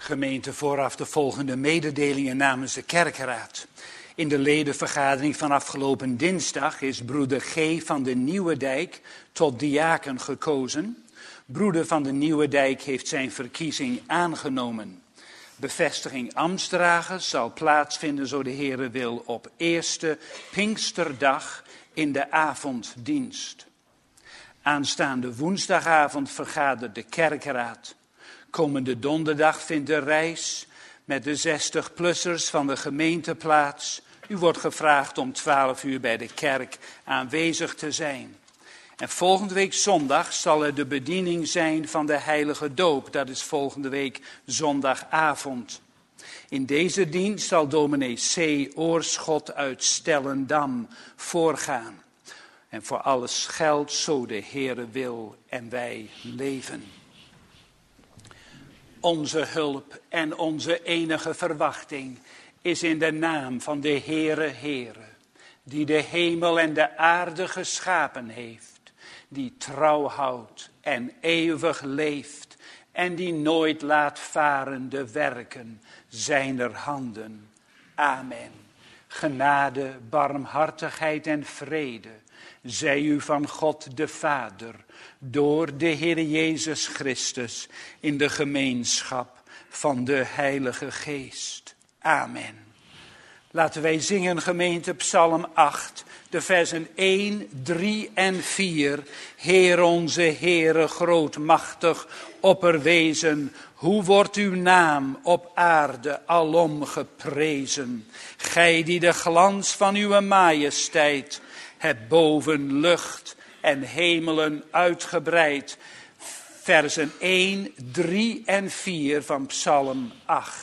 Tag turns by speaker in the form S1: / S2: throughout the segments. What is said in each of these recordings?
S1: Gemeente, vooraf de volgende mededelingen namens de kerkraad. In de ledenvergadering van afgelopen dinsdag is broeder G. van de Nieuwedijk tot diaken gekozen. Broeder van de Nieuwedijk heeft zijn verkiezing aangenomen. Bevestiging ambtsdrager zal plaatsvinden, zo de Heere wil, op eerste Pinksterdag in de avonddienst. Aanstaande woensdagavond vergadert de kerkraad. Komende donderdag vindt de reis met de 60-plussers van de gemeente plaats. U wordt gevraagd om 12 uur bij de kerk aanwezig te zijn. En volgende week zondag zal er de bediening zijn van de heilige doop. Dat is volgende week zondagavond. In deze dienst zal dominee C. Oorschot uit Stellendam voorgaan. En voor alles geldt zo de Heere wil en wij leven. Onze hulp en onze enige verwachting is in de naam van de Heere, die de hemel en de aarde geschapen heeft, die trouw houdt en eeuwig leeft en die nooit laat varen de werken zijner handen. Amen. Genade, barmhartigheid en vrede zij u van God de Vader, door de Heer Jezus Christus, in de gemeenschap van de Heilige Geest. Amen. Laten wij zingen, gemeente, Psalm 8, de versen 1, 3 en 4. Heer onze Heere, grootmachtig, opperwezen, hoe wordt uw naam op aarde alom geprezen? Gij die de glans van uw majesteit hebt boven lucht en hemelen uitgebreid. Versen 1, 3 en 4 van Psalm 8.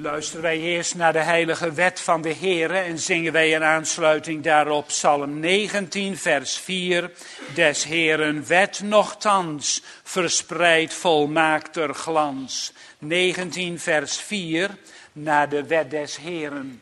S1: Luisteren wij eerst naar de heilige wet van de Heere en zingen wij in aansluiting daarop Psalm 19 vers 4. Des Heeren wet nochtans verspreidt volmaakter glans. 19 vers 4 naar de wet des Heeren.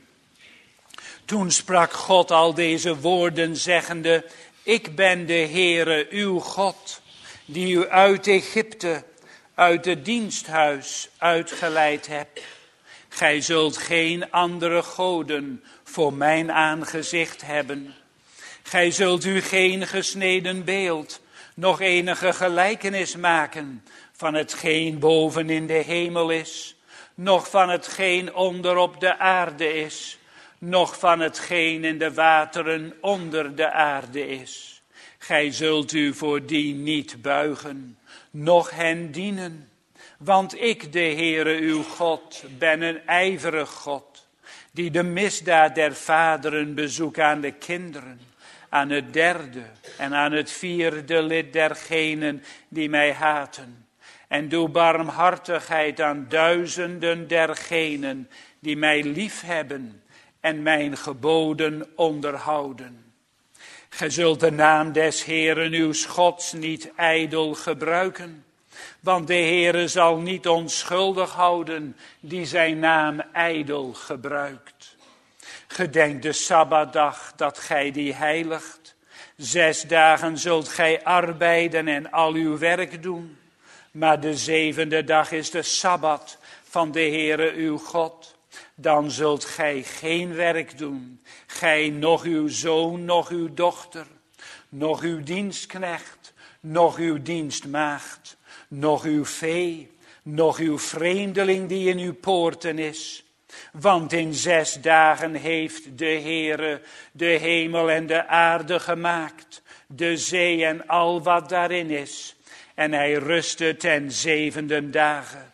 S1: Toen sprak God al deze woorden zeggende: Ik ben de Heere uw God, die u uit Egypte, uit het diensthuis uitgeleid hebt. Gij zult geen andere goden voor mijn aangezicht hebben. Gij zult u geen gesneden beeld, nog enige gelijkenis maken van hetgeen boven in de hemel is, noch van hetgeen onder op de aarde is, noch van hetgeen in de wateren onder de aarde is. Gij zult u voor die niet buigen, noch hen dienen. Want ik, de Heere uw God, ben een ijverig God, die de misdaad der vaderen bezoekt aan de kinderen, aan het derde en aan het vierde lid dergenen die mij haten. En doe barmhartigheid aan duizenden dergenen die mij liefhebben en mijn geboden onderhouden. Gij zult de naam des Heeren uw Gods niet ijdel gebruiken. Want de Heere zal niet onschuldig houden die zijn naam ijdel gebruikt. Gedenk de Sabbatdag dat gij die heiligt. 6 dagen zult gij arbeiden en al uw werk doen. Maar de 7e dag is de Sabbat van de Heere uw God. Dan zult gij geen werk doen. Gij, noch uw zoon, noch uw dochter, noch uw dienstknecht, noch uw dienstmaagd, noch uw vee, noch uw vreemdeling die in uw poorten is. Want in 6 dagen heeft de Heere de hemel en de aarde gemaakt, de zee en al wat daarin is. En hij rustte ten 7e dagen.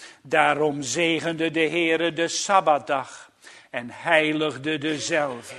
S1: Daarom zegende de Heere de Sabbatdag en heiligde dezelve.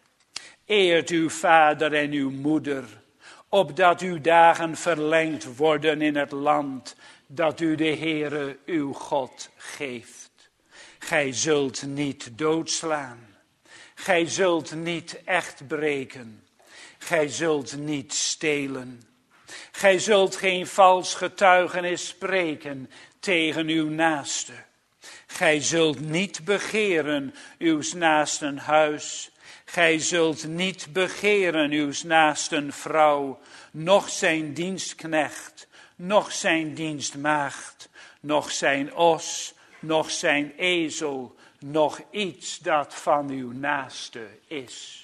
S1: Eert uw vader en uw moeder, opdat uw dagen verlengd worden in het land dat u de Heere uw God geeft. Gij zult niet doodslaan. Gij zult niet echt breken. Gij zult niet stelen. Gij zult geen vals getuigenis spreken tegen uw naaste. Gij zult niet begeren uws naasten huis. Gij zult niet begeren uws naasten vrouw, noch zijn dienstknecht, noch zijn dienstmaagd, noch zijn os, noch zijn ezel, noch iets dat van uw naaste is.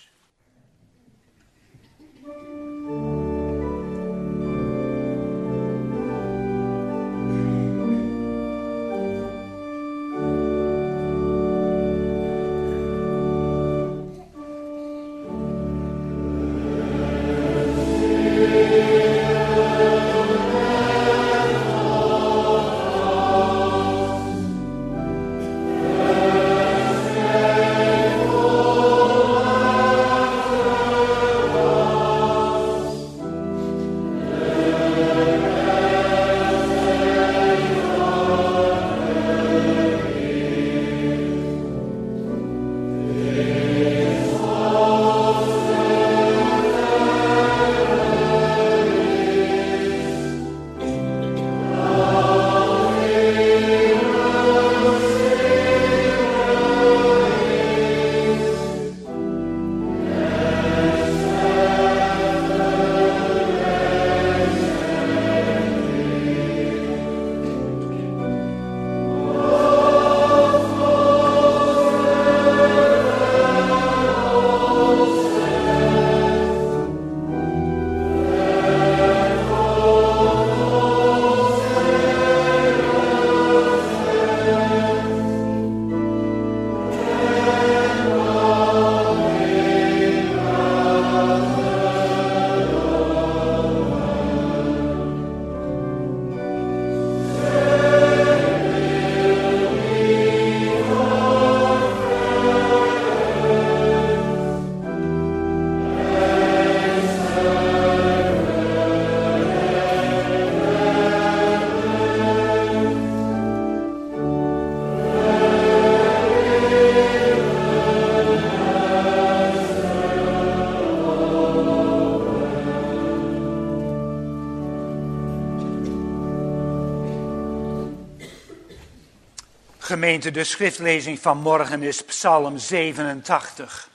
S1: Gemeente, de schriftlezing van morgen is Psalm 87.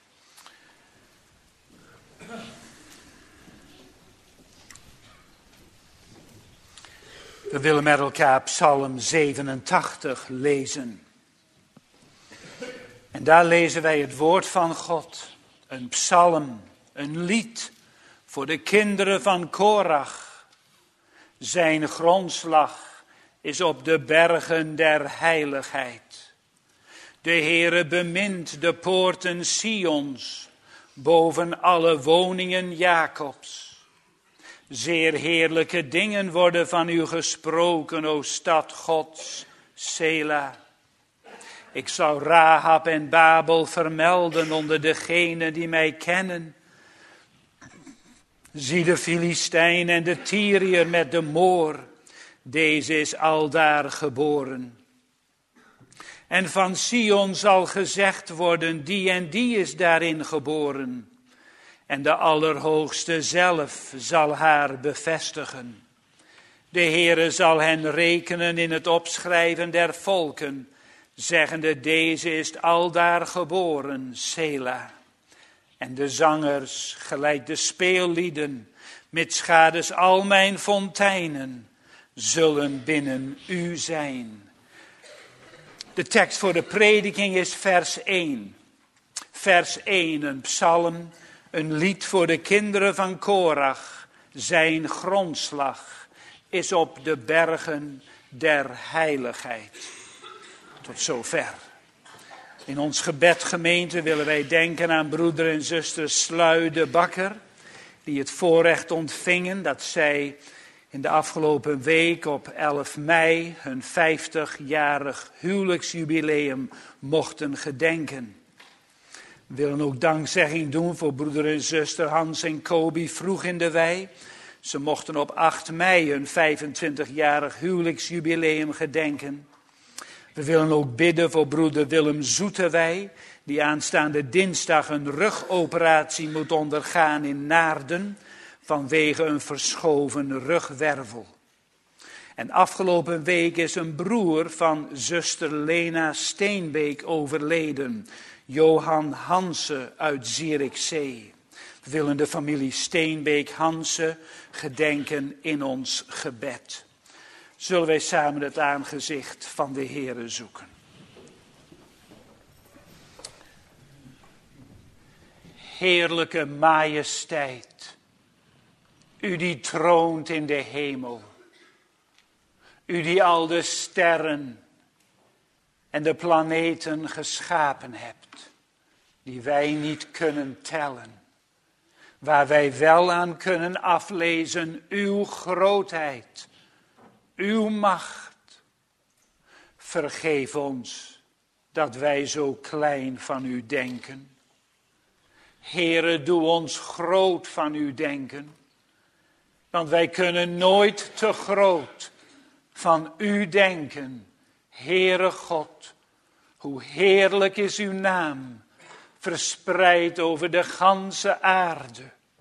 S1: We willen met elkaar Psalm 87 lezen. En daar lezen wij het woord van God. Een psalm, een lied voor de kinderen van Korach. Zijn grondslag is op de bergen der heiligheid. De Heere bemint de poorten Sions, boven alle woningen Jacobs. Zeer heerlijke dingen worden van u gesproken, o stad Gods, Sela. Ik zal Rahab en Babel vermelden onder degenen die mij kennen. Zie de Filistijn en de Tyriër met de Moor. Deze is aldaar geboren. En van Sion zal gezegd worden, die en die is daarin geboren. En de Allerhoogste zelf zal haar bevestigen. De Heere zal hen rekenen in het opschrijven der volken, zeggende, deze is aldaar geboren, Sela. En de zangers, gelijk de speellieden, mitsgades al mijn fonteinen, zullen binnen u zijn. De tekst voor de prediking is vers 1. Vers 1, een psalm, een lied voor de kinderen van Korach. Zijn grondslag is op de bergen der heiligheid. Tot zover. In ons gebed, gemeente, willen wij denken aan broeder en zuster Slui de Bakker, die het voorrecht ontvingen dat zij in de afgelopen week op 11 mei hun 50-jarig huwelijksjubileum mochten gedenken. We willen ook dankzegging doen voor broeder en zuster Hans en Kobi vroeg in de wei. Ze mochten op 8 mei hun 25-jarig huwelijksjubileum gedenken. We willen ook bidden voor broeder Willem Zoetewij, die aanstaande dinsdag een rugoperatie moet ondergaan in Naarden vanwege een verschoven rugwervel. En afgelopen week is een broer van zuster Lena Steenbeek overleden, Johan Hansen uit Zierikzee. We willen de familie Steenbeek-Hansen gedenken in ons gebed. Zullen wij samen het aangezicht van de Heere zoeken. Heerlijke majesteit, u die troont in de hemel. U die al de sterren en de planeten geschapen hebt, die wij niet kunnen tellen. Waar wij wel aan kunnen aflezen uw grootheid, uw macht. Vergeef ons dat wij zo klein van u denken. Heere, doe ons groot van u denken, want wij kunnen nooit te groot van u denken. Heere God, hoe heerlijk is uw naam, verspreid over de ganse aarde.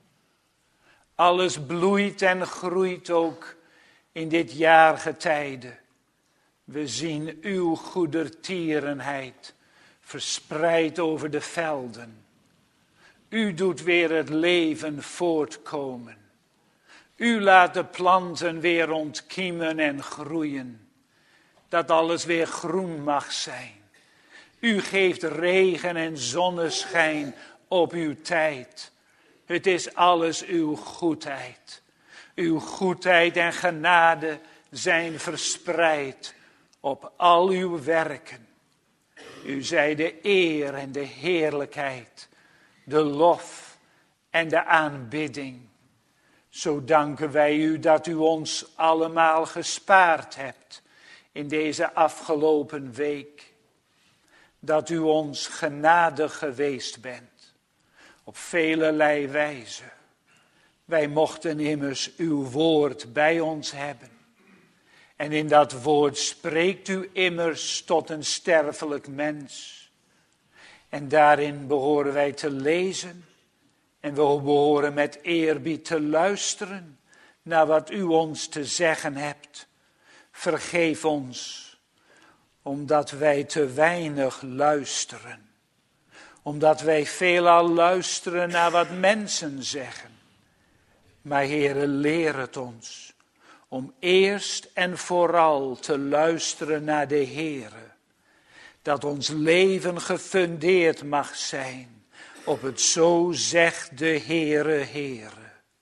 S1: Alles bloeit en groeit ook in dit jaargetijde. We zien uw goedertierenheid verspreid over de velden. U doet weer het leven voortkomen. U laat de planten weer ontkiemen en groeien. Dat alles weer groen mag zijn. U geeft regen en zonneschijn op uw tijd. Het is alles uw goedheid. Uw goedheid en genade zijn verspreid op al uw werken. U zij de eer en de heerlijkheid, de lof en de aanbidding. Zo danken wij u dat u ons allemaal gespaard hebt in deze afgelopen week. Dat u ons genadig geweest bent, op velelei wijze. Wij mochten immers uw woord bij ons hebben. En in dat woord spreekt u immers tot een sterfelijk mens. En daarin behoren wij te lezen. En we behoren met eerbied te luisteren naar wat u ons te zeggen hebt. Vergeef ons omdat wij te weinig luisteren. Omdat wij veelal luisteren naar wat mensen zeggen. Maar Heere, leer het ons om eerst en vooral te luisteren naar de Heere. Dat ons leven gefundeerd mag zijn op het zo zegt de Heere, Heere.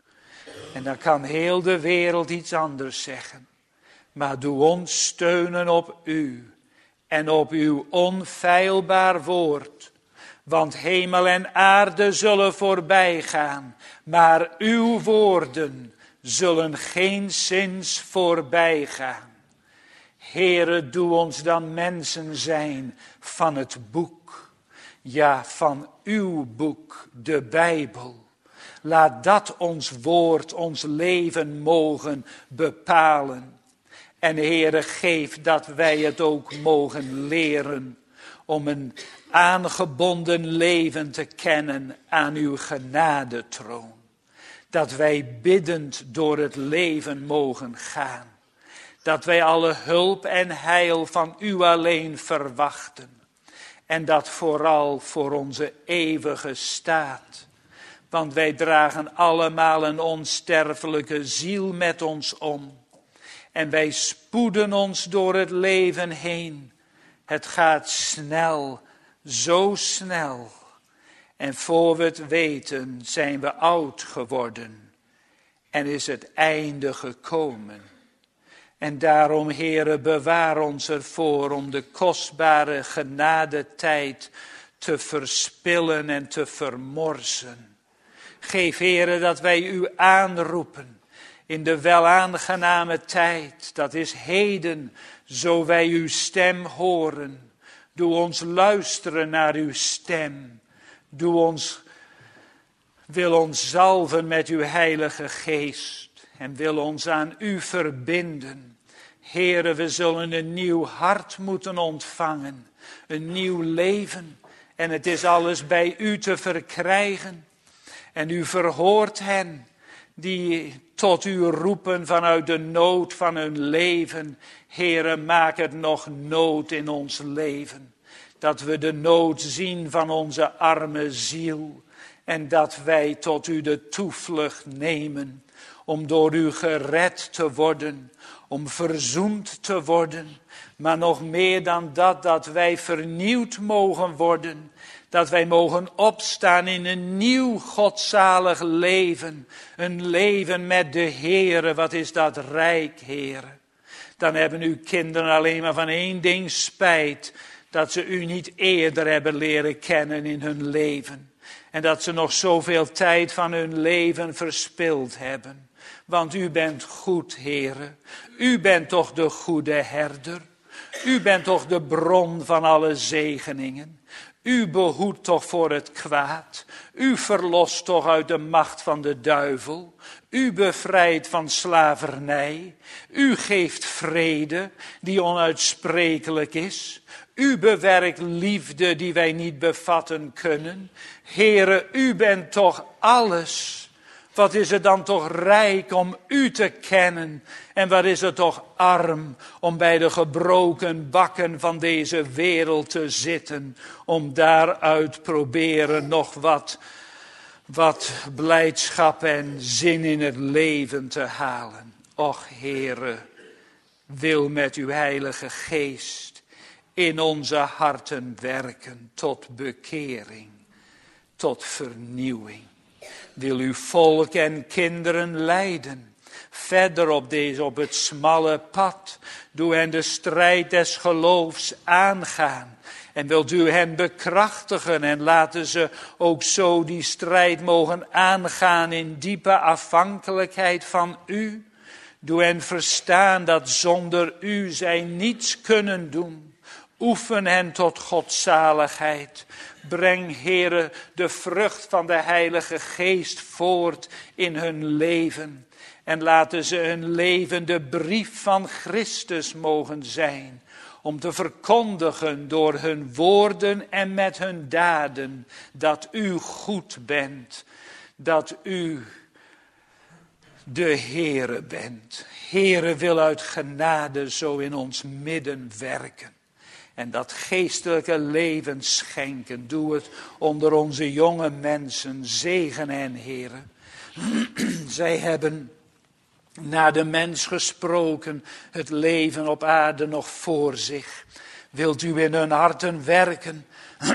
S1: En dan kan heel de wereld iets anders zeggen. Maar doe ons steunen op u en op uw onfeilbaar woord. Want hemel en aarde zullen voorbij gaan, maar uw woorden zullen geenszins voorbij gaan. Heere, doe ons dan mensen zijn van het boek. Ja, van uw boek, de Bijbel. Laat dat ons woord, ons leven mogen bepalen. En Heere, geef dat wij het ook mogen leren om een aangebonden leven te kennen aan uw genadetroon. Dat wij biddend door het leven mogen gaan. Dat wij alle hulp en heil van u alleen verwachten. En dat vooral voor onze eeuwige staat. Want wij dragen allemaal een onsterfelijke ziel met ons om. En wij spoeden ons door het leven heen. Het gaat snel, zo snel. En voor we het weten zijn we oud geworden. En is het einde gekomen. En daarom, Heere, bewaar ons ervoor om de kostbare genadetijd te verspillen en te vermorsen. Geef, Heere, dat wij u aanroepen in de welaangename tijd. Dat is heden, zo wij uw stem horen. Doe ons luisteren naar uw stem. Wil ons zalven met uw heilige geest. En wil ons aan u verbinden. Heere, we zullen een nieuw hart moeten ontvangen. Een nieuw leven. En het is alles bij u te verkrijgen. En u verhoort hen die tot u roepen vanuit de nood van hun leven. Heere, maak het nog nood in ons leven. Dat we de nood zien van onze arme ziel. En dat wij tot u de toevlucht nemen. Om door u gered te worden. Om verzoend te worden. Maar nog meer dan dat, dat wij vernieuwd mogen worden. Dat wij mogen opstaan in een nieuw godzalig leven. Een leven met de Heere. Wat is dat rijk, Heere. Dan hebben uw kinderen alleen maar van één ding spijt. Dat ze u niet eerder hebben leren kennen in hun leven. En dat ze nog zoveel tijd van hun leven verspild hebben. Want u bent goed, Heere. U bent toch de goede herder. U bent toch de bron van alle zegeningen. U behoedt toch voor het kwaad. U verlost toch uit de macht van de duivel. U bevrijdt van slavernij. U geeft vrede die onuitsprekelijk is. U bewerkt liefde die wij niet bevatten kunnen. Heere, u bent toch alles. Wat is het dan toch rijk om u te kennen. En wat is het toch arm om bij de gebroken bakken van deze wereld te zitten. Om daaruit proberen nog wat blijdschap en zin in het leven te halen. Och, Heere, wil met uw heilige geest in onze harten werken tot bekering, tot vernieuwing. Wil uw volk en kinderen leiden, verder op het smalle pad. Doe hen de strijd des geloofs aangaan. En wilt u hen bekrachtigen en laten ze ook zo die strijd mogen aangaan in diepe afhankelijkheid van u. Doe hen verstaan dat zonder u zij niets kunnen doen. Oefen hen tot godzaligheid. Breng, Heere, de vrucht van de Heilige Geest voort in hun leven. En laten ze een levende brief van Christus mogen zijn. Om te verkondigen door hun woorden en met hun daden dat u goed bent. Dat u de Heere bent. Heere, wil uit genade zo in ons midden werken. En dat geestelijke leven schenken. Doe het onder onze jonge mensen. Zegen hen, Heere. Zij hebben naar de mens gesproken, het leven op aarde nog voor zich. Wilt u in hun harten werken,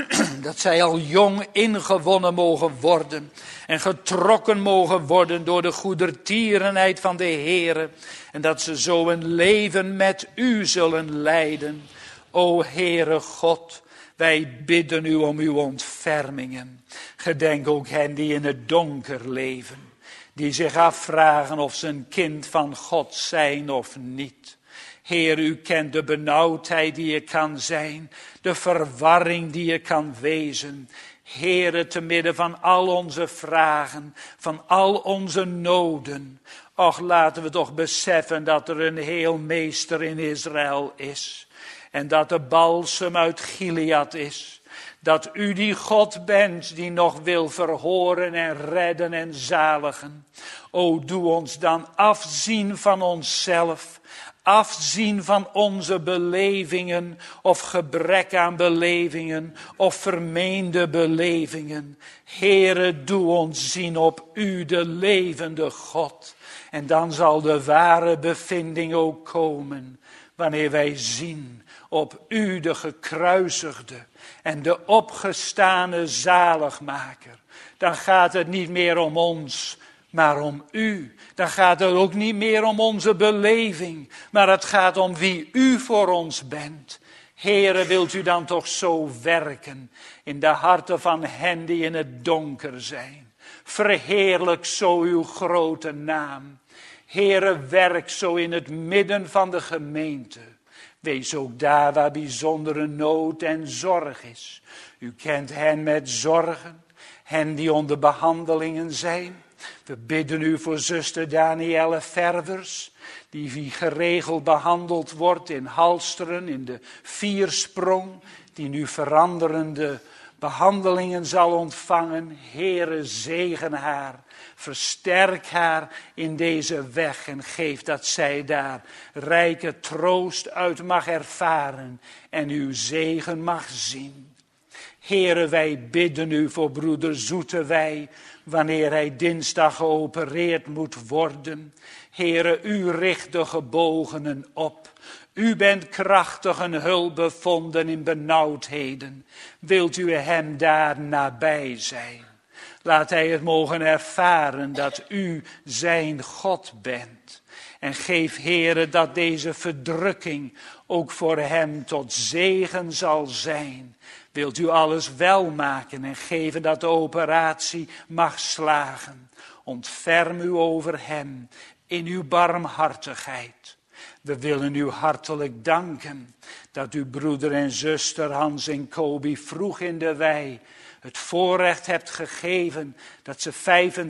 S1: dat zij al jong ingewonnen mogen worden en getrokken mogen worden door de goedertierenheid van de Heere. En dat ze zo een leven met u zullen leiden. O Heere God, wij bidden u om uw ontfermingen. Gedenk ook hen die in het donker leven. Die zich afvragen of ze een kind van God zijn of niet. Heer, u kent de benauwdheid die er kan zijn. De verwarring die er kan wezen. Heere, te midden van al onze vragen, van al onze noden. Och, laten we toch beseffen dat er een heelmeester in Israël is. En dat de balsem uit Gilead is. Dat u die God bent die nog wil verhoren en redden en zaligen. O, doe ons dan afzien van onszelf. Afzien van onze belevingen of gebrek aan belevingen of vermeende belevingen. Heere, doe ons zien op u, de levende God. En dan zal de ware bevinding ook komen, wanneer wij zien op u, de gekruisigde en de opgestane zaligmaker. Dan gaat het niet meer om ons, maar om u. Dan gaat het ook niet meer om onze beleving, maar het gaat om wie u voor ons bent. Heere, wilt u dan toch zo werken in de harten van hen die in het donker zijn. Verheerlijk zo uw grote naam. Heere, werk zo in het midden van de gemeente. Wees ook daar waar bijzondere nood en zorg is. U kent hen met zorgen, hen die onder behandelingen zijn. We bidden u voor zuster Danielle Ververs, die geregeld behandeld wordt in Halsteren, in de Viersprong, die nu veranderende behandelingen zal ontvangen. Heere, zegen haar, versterk haar in deze weg en geef dat zij daar rijke troost uit mag ervaren en uw zegen mag zien. Heere, wij bidden u voor broeder Zoetewij, wanneer hij dinsdag geopereerd moet worden. Heere, u richt de gebogenen op. U bent krachtig en hulp bevonden in benauwdheden. Wilt u hem daar nabij zijn? Laat hij het mogen ervaren dat u zijn God bent. En geef, Heere, dat deze verdrukking ook voor hem tot zegen zal zijn. Wilt u alles wel maken en geven dat de operatie mag slagen. Ontferm u over hem in uw barmhartigheid. We willen u hartelijk danken dat uw broeder en zuster Hans en Kobi vroeg in de wei het voorrecht hebt gegeven dat ze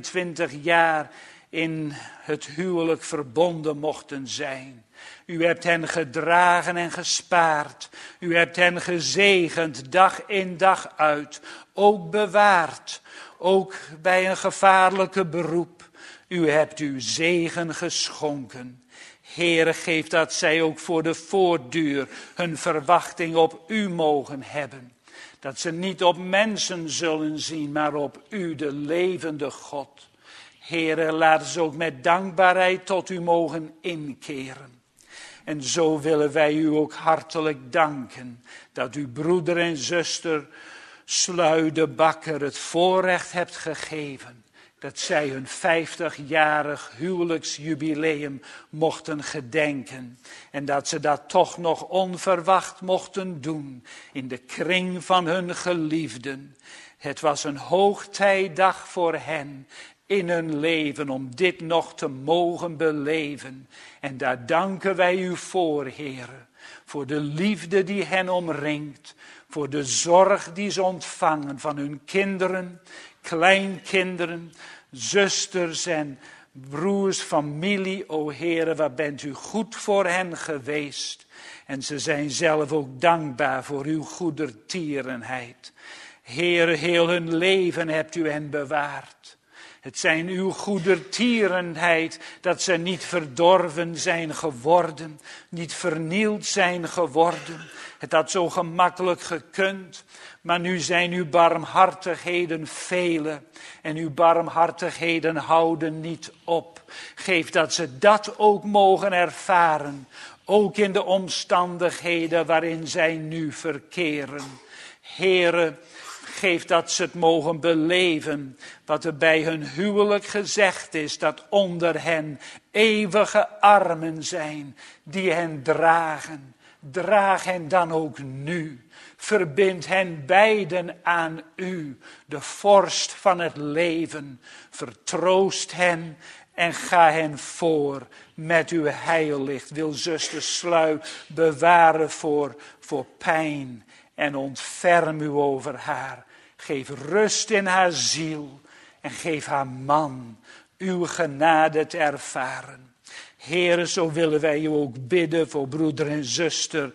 S1: 25 jaar in het huwelijk verbonden mochten zijn. U hebt hen gedragen en gespaard. U hebt hen gezegend dag in dag uit. Ook bewaard. Ook bij een gevaarlijke beroep. U hebt uw zegen geschonken. Heere, geef dat zij ook voor de voortduur hun verwachting op u mogen hebben. Dat ze niet op mensen zullen zien, maar op u, de levende God. Heere, laat ze ook met dankbaarheid tot u mogen inkeren. En zo willen wij u ook hartelijk danken dat uw broeder en zuster Slui de Bakker het voorrecht hebt gegeven. Dat zij hun 50-jarig huwelijksjubileum mochten gedenken. En dat ze dat toch nog onverwacht mochten doen in de kring van hun geliefden. Het was een hoogtijdag voor hen in hun leven om dit nog te mogen beleven. En daar danken wij u voor, Heere. Voor de liefde die hen omringt. Voor de zorg die ze ontvangen van hun kinderen, kleinkinderen, zusters en broers, familie. O Heere, wat bent u goed voor hen geweest. En ze zijn zelf ook dankbaar voor uw goedertierenheid. Heere, heel hun leven hebt u hen bewaard. Het zijn uw goedertierenheid dat ze niet verdorven zijn geworden, niet vernield zijn geworden. Het had zo gemakkelijk gekund, maar nu zijn uw barmhartigheden vele en uw barmhartigheden houden niet op. Geef dat ze dat ook mogen ervaren, ook in de omstandigheden waarin zij nu verkeren. Heere, geef dat ze het mogen beleven, wat er bij hun huwelijk gezegd is, dat onder hen eeuwige armen zijn, die hen dragen. Draag hen dan ook nu. Verbind hen beiden aan u, de vorst van het leven. Vertroost hen en ga hen voor met uw heillicht. Wil zuster Slui bewaren voor pijn en ontferm u over haar. Geef rust in haar ziel en geef haar man uw genade te ervaren. Heere, zo willen wij u ook bidden voor broeder en zuster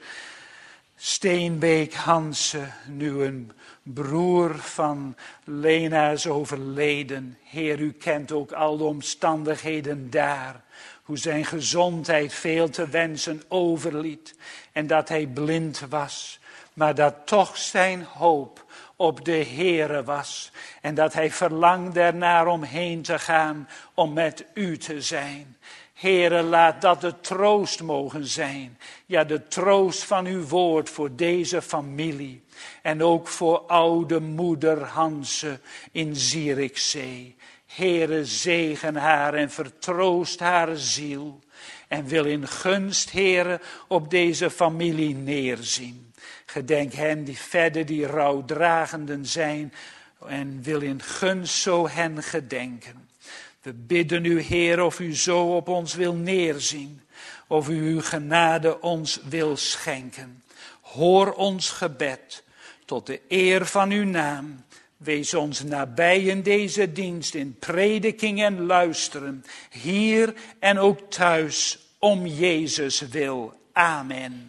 S1: Steenbeek Hansen, nu een broer van Lena is overleden. Heer, u kent ook al de omstandigheden daar. Hoe zijn gezondheid veel te wensen overliet en dat hij blind was. Maar dat toch zijn hoop op de Heere was. En dat hij verlangde ernaar om heen te gaan om met u te zijn. Heere, laat dat de troost mogen zijn. Ja, de troost van uw woord voor deze familie. En ook voor oude moeder Hansen in Zierikzee. Heere, zegen haar en vertroost haar ziel. En wil in gunst, Heere, op deze familie neerzien. Gedenk hen die verder die rouwdragenden zijn. En wil in gunst zo hen gedenken. We bidden u, Heer, of u zo op ons wil neerzien. Of u uw genade ons wil schenken. Hoor ons gebed tot de eer van uw naam. Wees ons nabij in deze dienst, in prediking en luisteren. Hier en ook thuis, om Jezus wil. Amen.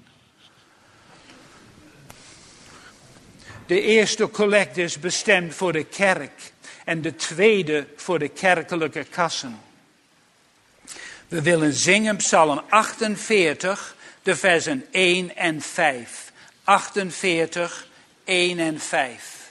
S1: De eerste collecte is bestemd voor de kerk. En de tweede voor de kerkelijke kassen. We willen zingen Psalm 48, de versen 1 en 5. 48, 1 en 5.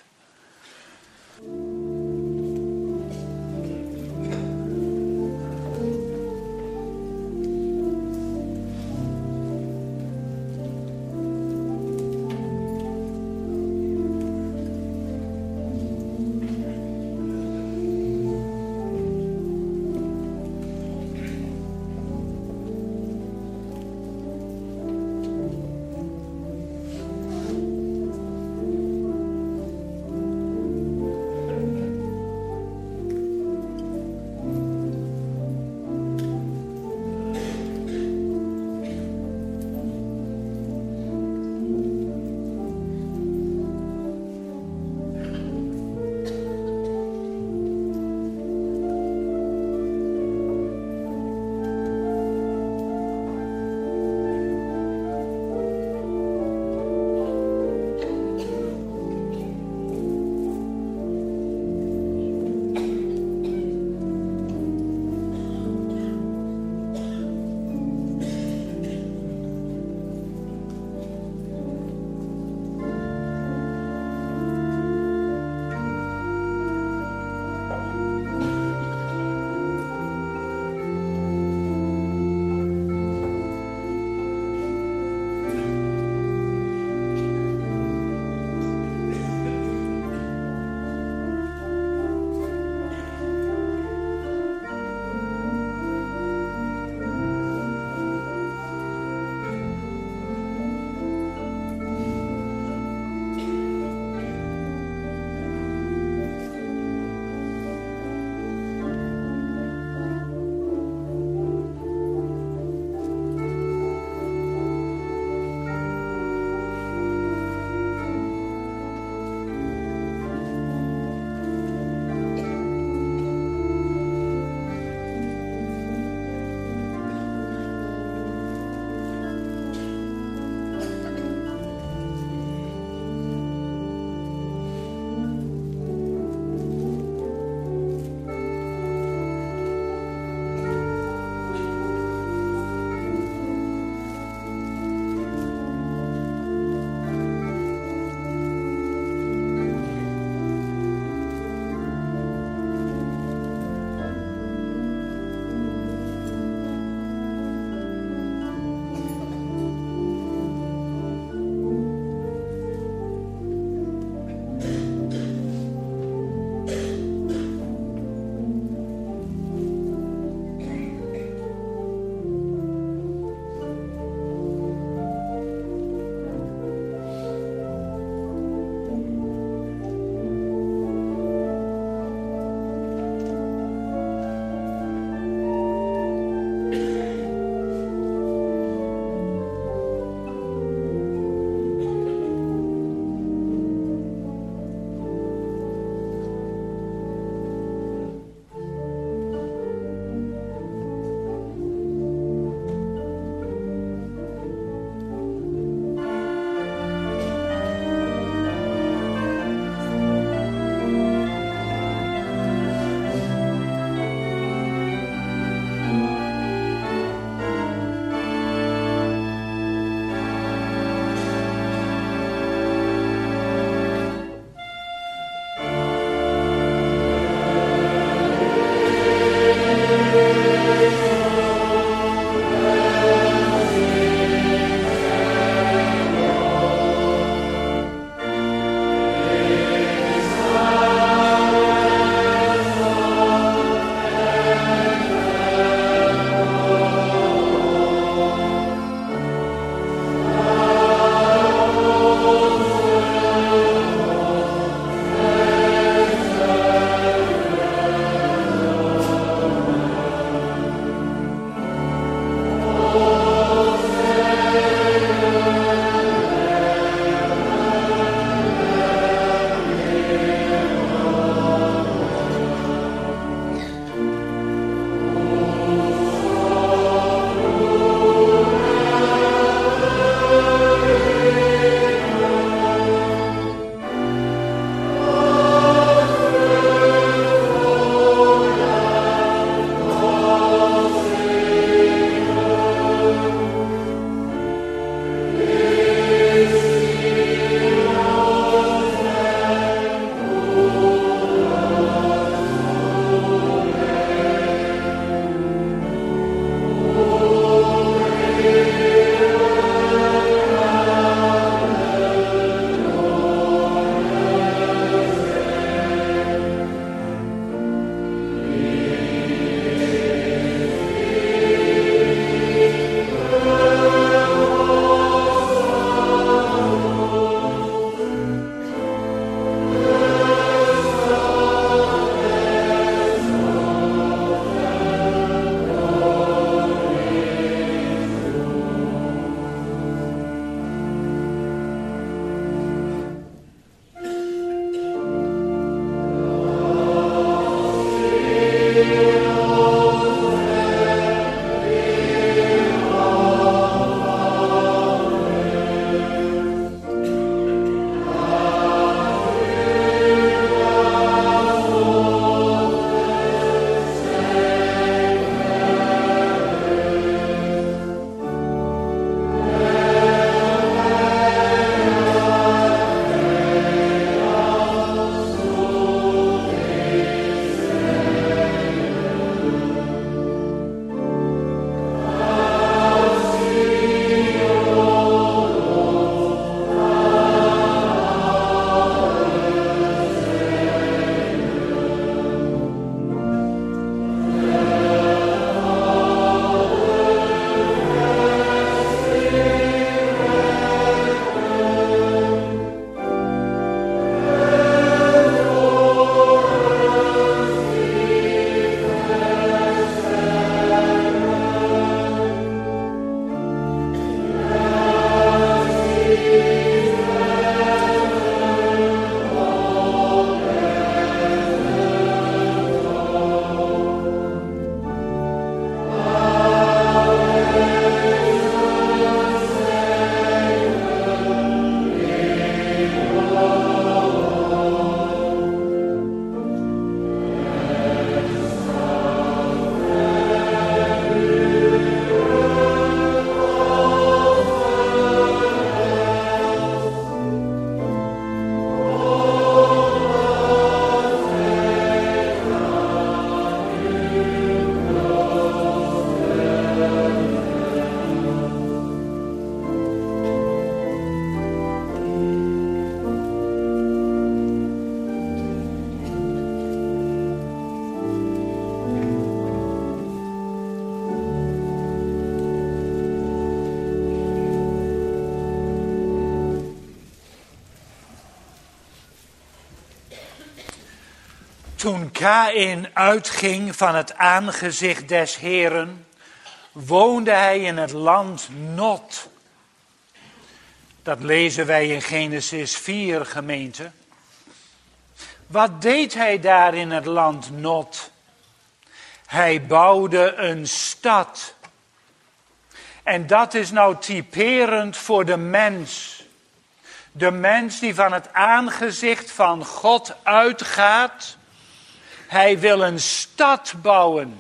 S1: Toen Kaïn uitging van het aangezicht des Heeren, woonde hij in het land Nod. Dat lezen wij in Genesis 4, gemeente. Wat deed hij daar in het land Nod? Hij bouwde een stad. En dat is nou typerend voor de mens. De mens die van het aangezicht van God uitgaat. Hij wil een stad bouwen.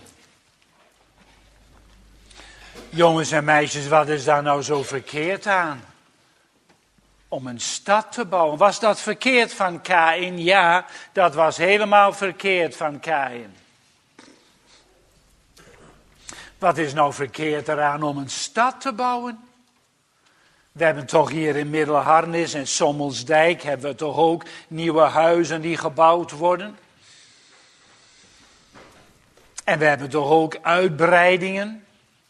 S1: Jongens en meisjes, wat is daar nou zo verkeerd aan? Om een stad te bouwen. Was dat verkeerd van Kaïn? Ja, dat was helemaal verkeerd van Kaïn. Wat is nou verkeerd eraan om een stad te bouwen? We hebben toch hier in Middelharnis en Sommelsdijk hebben we toch ook nieuwe huizen die gebouwd worden? En we hebben toch ook uitbreidingen?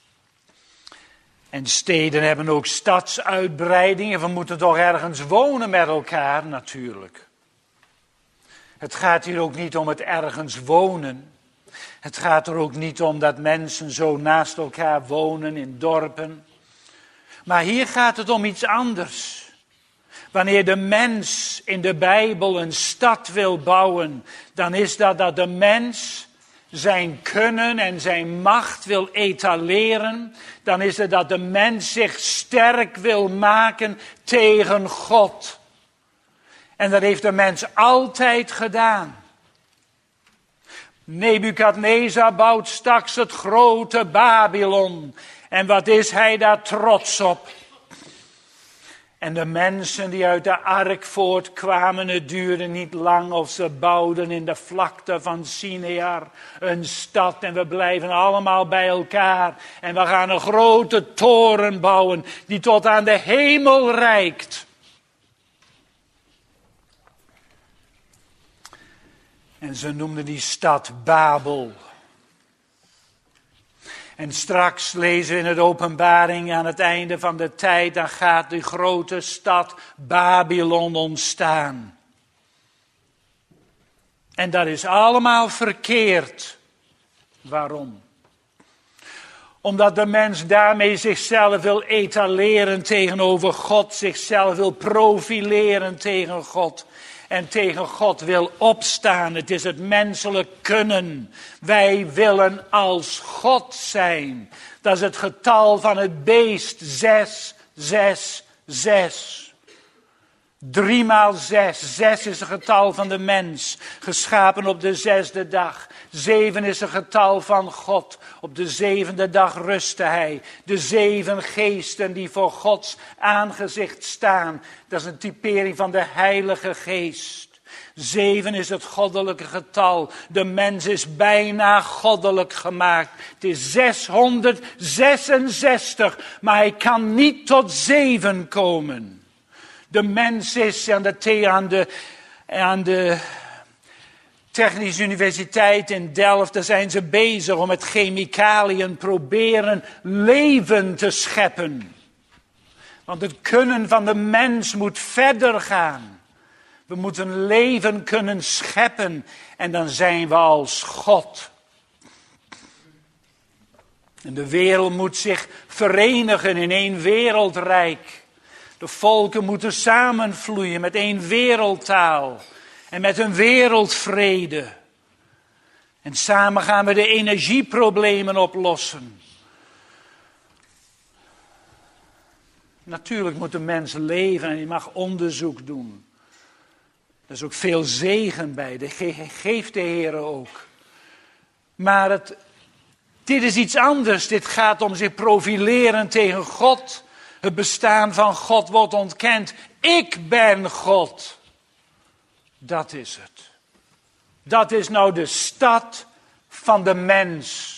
S1: En steden hebben ook stadsuitbreidingen. We moeten toch ergens wonen met elkaar natuurlijk. Het gaat hier ook niet om het ergens wonen. Het gaat er ook niet om dat mensen zo naast elkaar wonen in dorpen. Maar hier gaat het om iets anders. Wanneer de mens in de Bijbel een stad wil bouwen, dan is dat de mens zijn kunnen en zijn macht wil etaleren. Dan is het dat de mens zich sterk wil maken tegen God. En dat heeft de mens altijd gedaan. Nebukadnezar bouwt straks het grote Babylon. En wat is hij daar trots op? En de mensen die uit de ark voortkwamen, het duurde niet lang of ze bouwden in de vlakte van Sinear een stad. En we blijven allemaal bij elkaar. En we gaan een grote toren bouwen die tot aan de hemel reikt. En ze noemden die stad Babel. En straks lezen we in het Openbaring aan het einde van de tijd, dan gaat die grote stad Babylon ontstaan. En dat is allemaal verkeerd. Waarom? Omdat de mens daarmee zichzelf wil etaleren tegenover God, zichzelf wil profileren tegen God. En tegen God wil opstaan. Het is het menselijk kunnen. Wij willen als God zijn. Dat is het getal van het beest. 6, 6, 6. 3 maal 6. 6 is het getal van de mens. Geschapen op de 6e dag. 7 is het getal van God. Op de 7e dag rustte hij. De 7 geesten die voor Gods aangezicht staan. Dat is een typering van de Heilige Geest. 7 is het goddelijke getal. De mens is bijna goddelijk gemaakt. Het is 666, maar hij kan niet tot 7 komen. De mens is aan de Technische Universiteit in Delft, daar zijn ze bezig om met chemicaliën proberen leven te scheppen. Want het kunnen van de mens moet verder gaan. We moeten leven kunnen scheppen en dan zijn we als God. En de wereld moet zich verenigen in één wereldrijk. De volken moeten samenvloeien met één wereldtaal en met een wereldvrede. En samen gaan we de energieproblemen oplossen. Natuurlijk moet de mens leven en hij mag onderzoek doen. Er is ook veel zegen bij, dat geeft de Heer ook. Maar dit is iets anders, dit gaat om zich profileren tegen God. Het bestaan van God wordt ontkend. Ik ben God. Dat is het. Dat is nou de stad van de mens.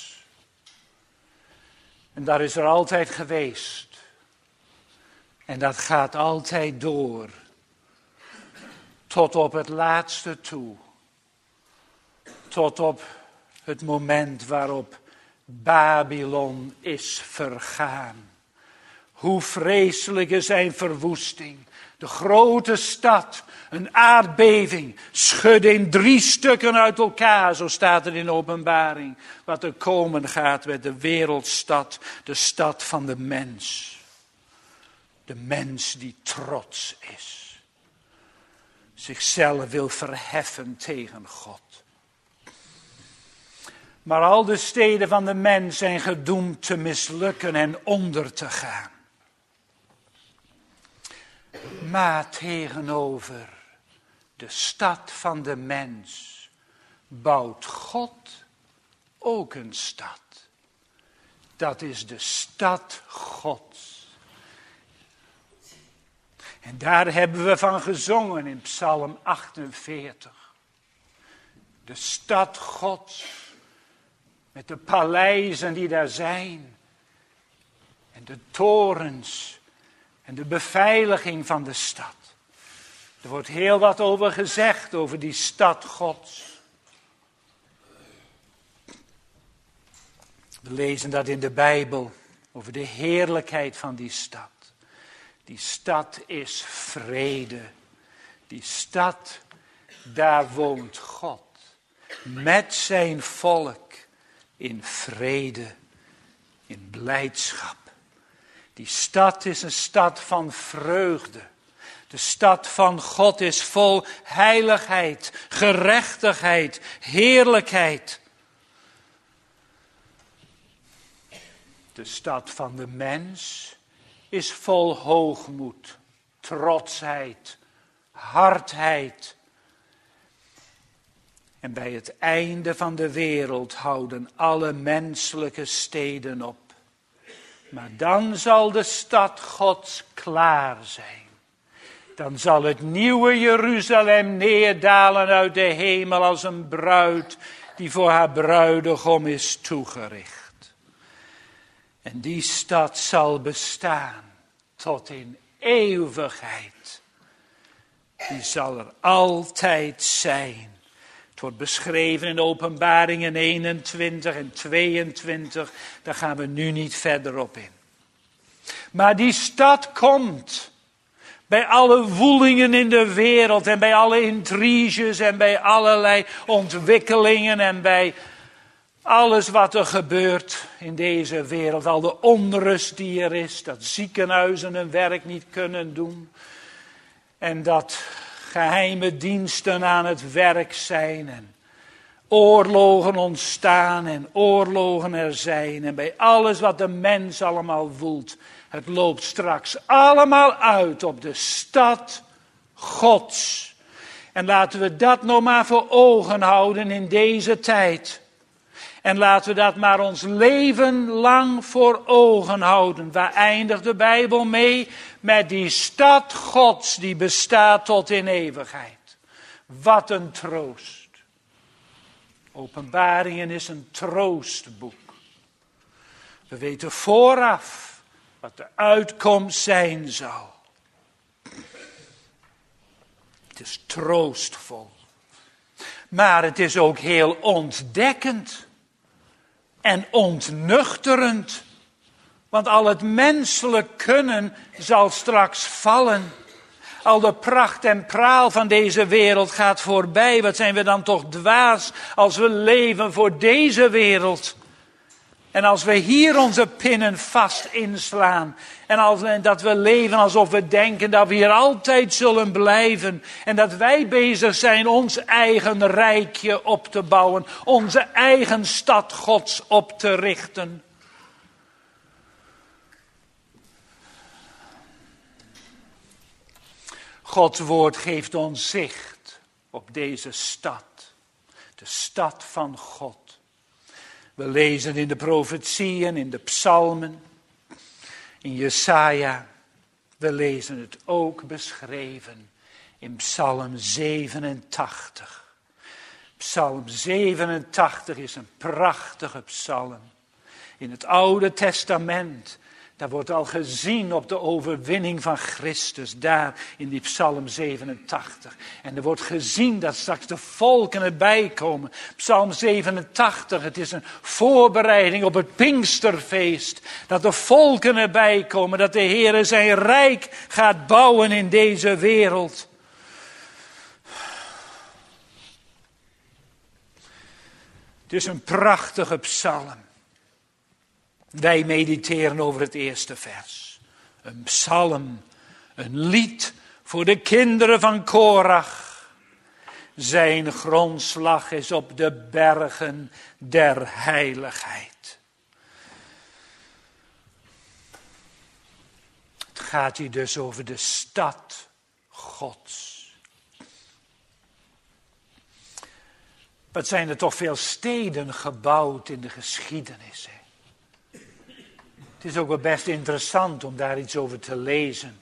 S1: En dat is er altijd geweest. En dat gaat altijd door. Tot op het laatste toe. Tot op het moment waarop Babylon is vergaan. Hoe vreselijk is zijn verwoesting. De grote stad, een aardbeving, schudde in 3 stukken uit elkaar. Zo staat er in de Openbaring. Wat er komen gaat met de wereldstad, de stad van de mens. De mens die trots is. Zichzelf wil verheffen tegen God. Maar al de steden van de mens zijn gedoemd te mislukken en onder te gaan. Maar tegenover de stad van de mens bouwt God ook een stad. Dat is de stad Gods. En daar hebben we van gezongen in Psalm 48. De stad Gods. Met de paleizen die daar zijn. En de torens. En de beveiliging van de stad. Er wordt heel wat over gezegd, over die stad Gods. We lezen dat in de Bijbel, over de heerlijkheid van die stad. Die stad is vrede. Die stad, daar woont God. Met zijn volk. In vrede, in blijdschap. Die stad is een stad van vreugde. De stad van God is vol heiligheid, gerechtigheid, heerlijkheid. De stad van de mens is vol hoogmoed, trotsheid, hardheid. En bij het einde van de wereld houden alle menselijke steden op. Maar dan zal de stad Gods klaar zijn. Dan zal het nieuwe Jeruzalem neerdalen uit de hemel als een bruid die voor haar bruidegom is toegericht. En die stad zal bestaan tot in eeuwigheid. Die zal er altijd zijn. Het wordt beschreven in Openbaringen 21 en 22. Daar gaan we nu niet verder op in. Maar die stad komt bij alle woelingen in de wereld en bij alle intriges en bij allerlei ontwikkelingen en bij alles wat er gebeurt in deze wereld. Al de onrust die er is, dat ziekenhuizen hun werk niet kunnen doen en dat geheime diensten aan het werk zijn en oorlogen ontstaan en oorlogen er zijn. En bij alles wat de mens allemaal voelt, het loopt straks allemaal uit op de stad Gods. En laten we dat nog maar voor ogen houden in deze tijd. En laten we dat maar ons leven lang voor ogen houden. Waar eindigt de Bijbel mee? Met die stad Gods die bestaat tot in eeuwigheid. Wat een troost. Openbaringen is een troostboek. We weten vooraf wat de uitkomst zijn zal. Het is troostvol. Maar het is ook heel ontdekkend. En ontnuchterend. Want al het menselijk kunnen zal straks vallen. Al de pracht en praal van deze wereld gaat voorbij. Wat zijn we dan toch dwaas als we leven voor deze wereld. En als we hier onze pinnen vast inslaan. En dat we leven alsof we denken dat we hier altijd zullen blijven. En dat wij bezig zijn ons eigen rijkje op te bouwen. Onze eigen stad Gods op te richten. Gods woord geeft ons zicht op deze stad. De stad van God. We lezen in de profetieën, in de psalmen, in Jesaja. We lezen het ook beschreven in Psalm 87. Psalm 87 is een prachtige psalm. In het Oude Testament, Dat wordt al gezien op de overwinning van Christus, daar in die Psalm 87. En er wordt gezien dat straks de volken erbij komen. Psalm 87, het is een voorbereiding op het Pinksterfeest. Dat de volken erbij komen, dat de Heer zijn rijk gaat bouwen in deze wereld. Het is een prachtige psalm. Wij mediteren over het eerste vers. Een psalm, een lied voor de kinderen van Korach. Zijn grondslag is op de bergen der heiligheid. Het gaat hier dus over de stad Gods. Wat zijn er toch veel steden gebouwd in de geschiedenis, hè? Het is ook wel best interessant om daar iets over te lezen.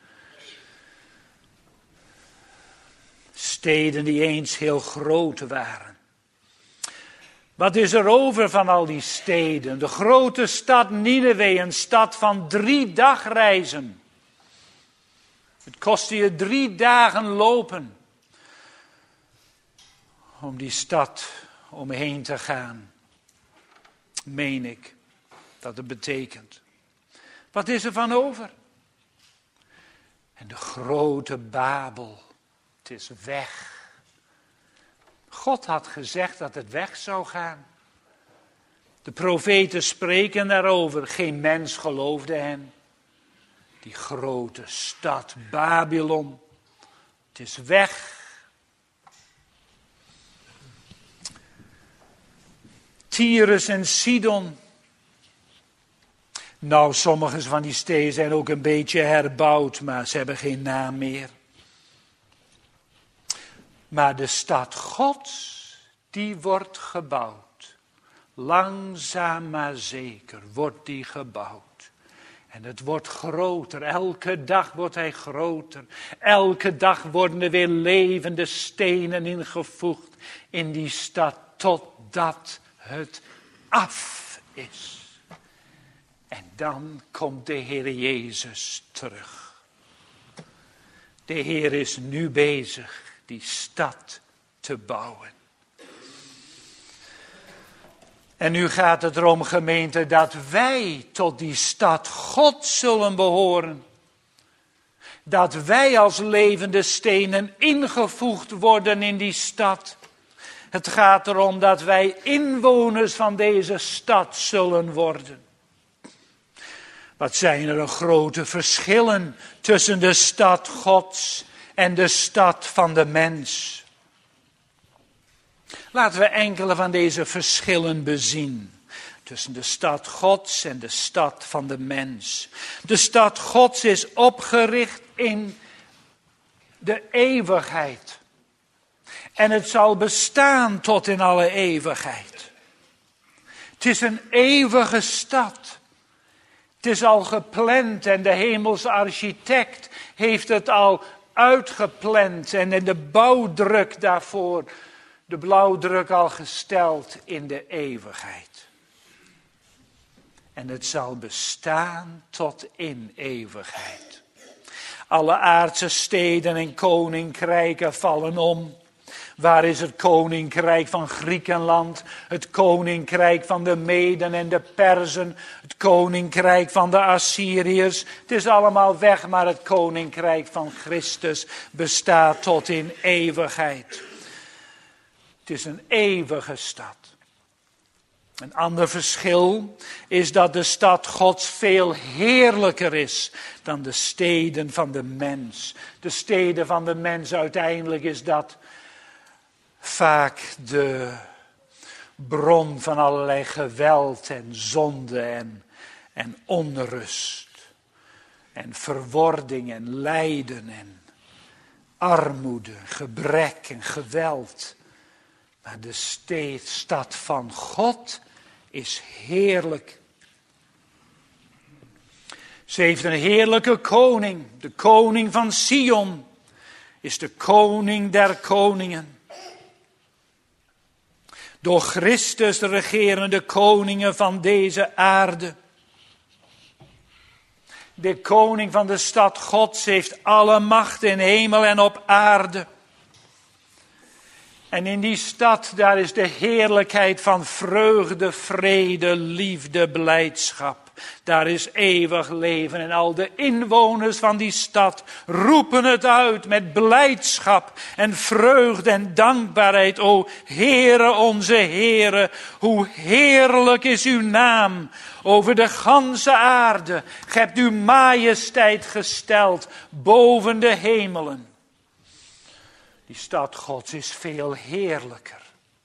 S1: Steden die eens heel groot waren. Wat is er over van al die steden? De grote stad Nineve, een stad van 3 dagreizen. Het kostte je 3 dagen lopen om die stad omheen te gaan. Meen ik dat het betekent. Wat is er van over? En de grote Babel, het is weg. God had gezegd dat het weg zou gaan. De profeten spreken daarover, geen mens geloofde hen. Die grote stad Babylon, het is weg. Tyrus en Sidon. Nou, sommige van die steden zijn ook een beetje herbouwd, maar ze hebben geen naam meer. Maar de stad Gods, die wordt gebouwd. Langzaam maar zeker wordt die gebouwd. En het wordt groter, elke dag wordt hij groter. Elke dag worden er weer levende stenen ingevoegd in die stad, totdat het af is. En dan komt de Heer Jezus terug. De Heer is nu bezig die stad te bouwen. En nu gaat het erom, gemeente, dat wij tot die stad God zullen behoren. Dat wij als levende stenen ingevoegd worden in die stad. Het gaat erom dat wij inwoners van deze stad zullen worden. Wat zijn er grote verschillen tussen de stad Gods en de stad van de mens. Laten we enkele van deze verschillen bezien. Tussen de stad Gods en de stad van de mens. De stad Gods is opgericht in de eeuwigheid. En het zal bestaan tot in alle eeuwigheid. Het is een eeuwige stad. Het is al gepland en de hemelse architect heeft het al uitgepland en de bouwdruk daarvoor, de blauwdruk al gesteld in de eeuwigheid. En het zal bestaan tot in eeuwigheid. Alle aardse steden en koninkrijken vallen om. Waar is het koninkrijk van Griekenland? Het koninkrijk van de Meden en de Perzen? Het koninkrijk van de Assyriërs? Het is allemaal weg, maar het koninkrijk van Christus bestaat tot in eeuwigheid. Het is een eeuwige stad. Een ander verschil is dat de stad Gods veel heerlijker is dan de steden van de mens. De steden van de mens, uiteindelijk is dat vaak de bron van allerlei geweld en zonde en onrust. En verwording en lijden en armoede, gebrek en geweld. Maar de stad van God is heerlijk. Ze heeft een heerlijke koning. De koning van Sion is de koning der koningen. Door Christus regeren de koningen van deze aarde. De koning van de stad Gods heeft alle macht in hemel en op aarde. En in die stad, daar is de heerlijkheid van vreugde, vrede, liefde, blijdschap. Daar is eeuwig leven en al de inwoners van die stad roepen het uit met blijdschap en vreugde en dankbaarheid. O Heere, onze Heere, hoe heerlijk is uw naam over de ganse aarde. Gij hebt uw majesteit gesteld boven de hemelen. Die stad Gods is veel heerlijker.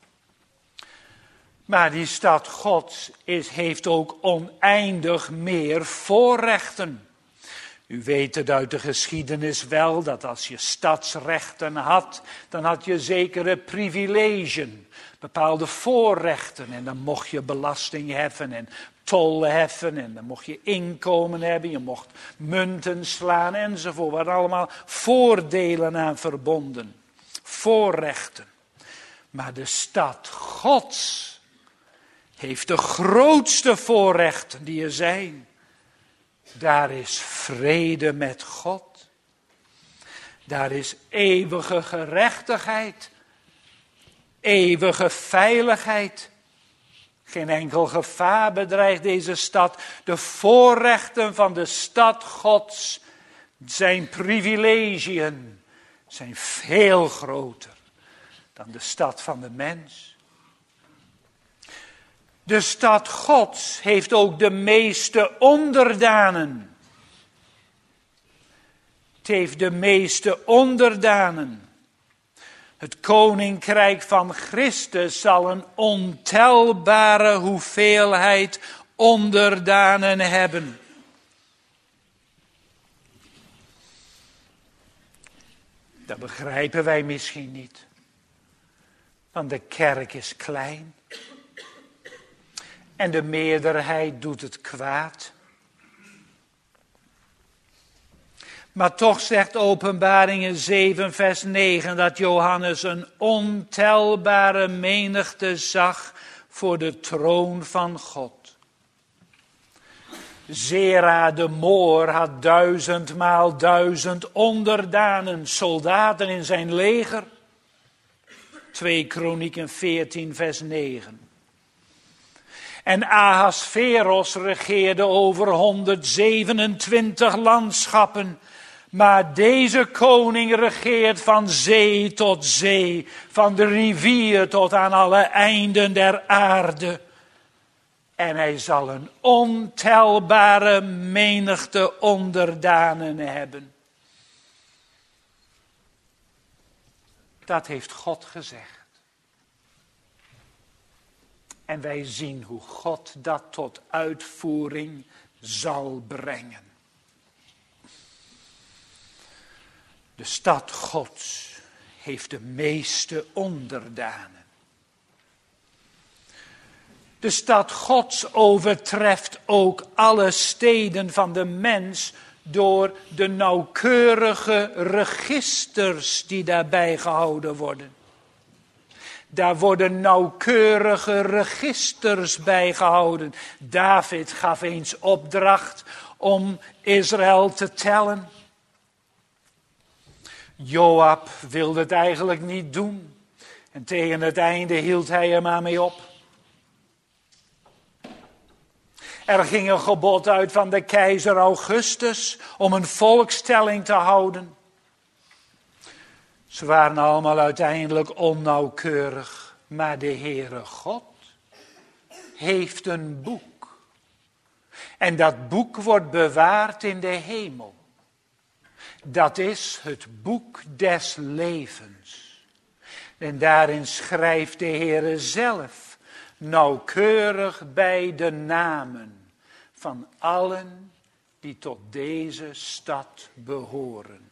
S1: Maar die stad Gods heeft ook oneindig meer voorrechten. U weet het uit de geschiedenis wel, dat als je stadsrechten had, dan had je zekere privilegiën, bepaalde voorrechten. En dan mocht je belasting heffen en tol heffen en dan mocht je inkomen hebben, je mocht munten slaan enzovoort. Er waren allemaal voordelen aan verbonden, voorrechten. Maar de stad Gods heeft de grootste voorrechten die er zijn. Daar is vrede met God. Daar is eeuwige gerechtigheid. Eeuwige veiligheid. Geen enkel gevaar bedreigt deze stad. De voorrechten van de stad Gods, zijn privilegiën, zijn veel groter dan de stad van de mens. De stad Gods heeft ook de meeste onderdanen. Het heeft de meeste onderdanen. Het koninkrijk van Christus zal een ontelbare hoeveelheid onderdanen hebben. Dat begrijpen wij misschien niet. Want de kerk is klein. En de meerderheid doet het kwaad. Maar toch zegt Openbaringen 7 vers 9 dat Johannes een ontelbare menigte zag voor de troon van God. Zera de Moor had 1000x1000 onderdanen, soldaten in zijn leger. 2 Kronieken 14 vers 9. En Ahasveros regeerde over 127 landschappen. Maar deze koning regeert van zee tot zee, van de rivier tot aan alle einden der aarde. En hij zal een ontelbare menigte onderdanen hebben. Dat heeft God gezegd. En wij zien hoe God dat tot uitvoering zal brengen. De stad Gods heeft de meeste onderdanen. De stad Gods overtreft ook alle steden van de mens door de nauwkeurige registers die daarbij gehouden worden. Daar worden nauwkeurige registers bijgehouden. David gaf eens opdracht om Israël te tellen. Joab wilde het eigenlijk niet doen. En tegen het einde hield hij er maar mee op. Er ging een gebod uit van de keizer Augustus om een volkstelling te houden. Ze waren allemaal uiteindelijk onnauwkeurig. Maar de Heere God heeft een boek. En dat boek wordt bewaard in de hemel. Dat is het boek des levens. En daarin schrijft de Heere zelf nauwkeurig bij de namen van allen die tot deze stad behoren.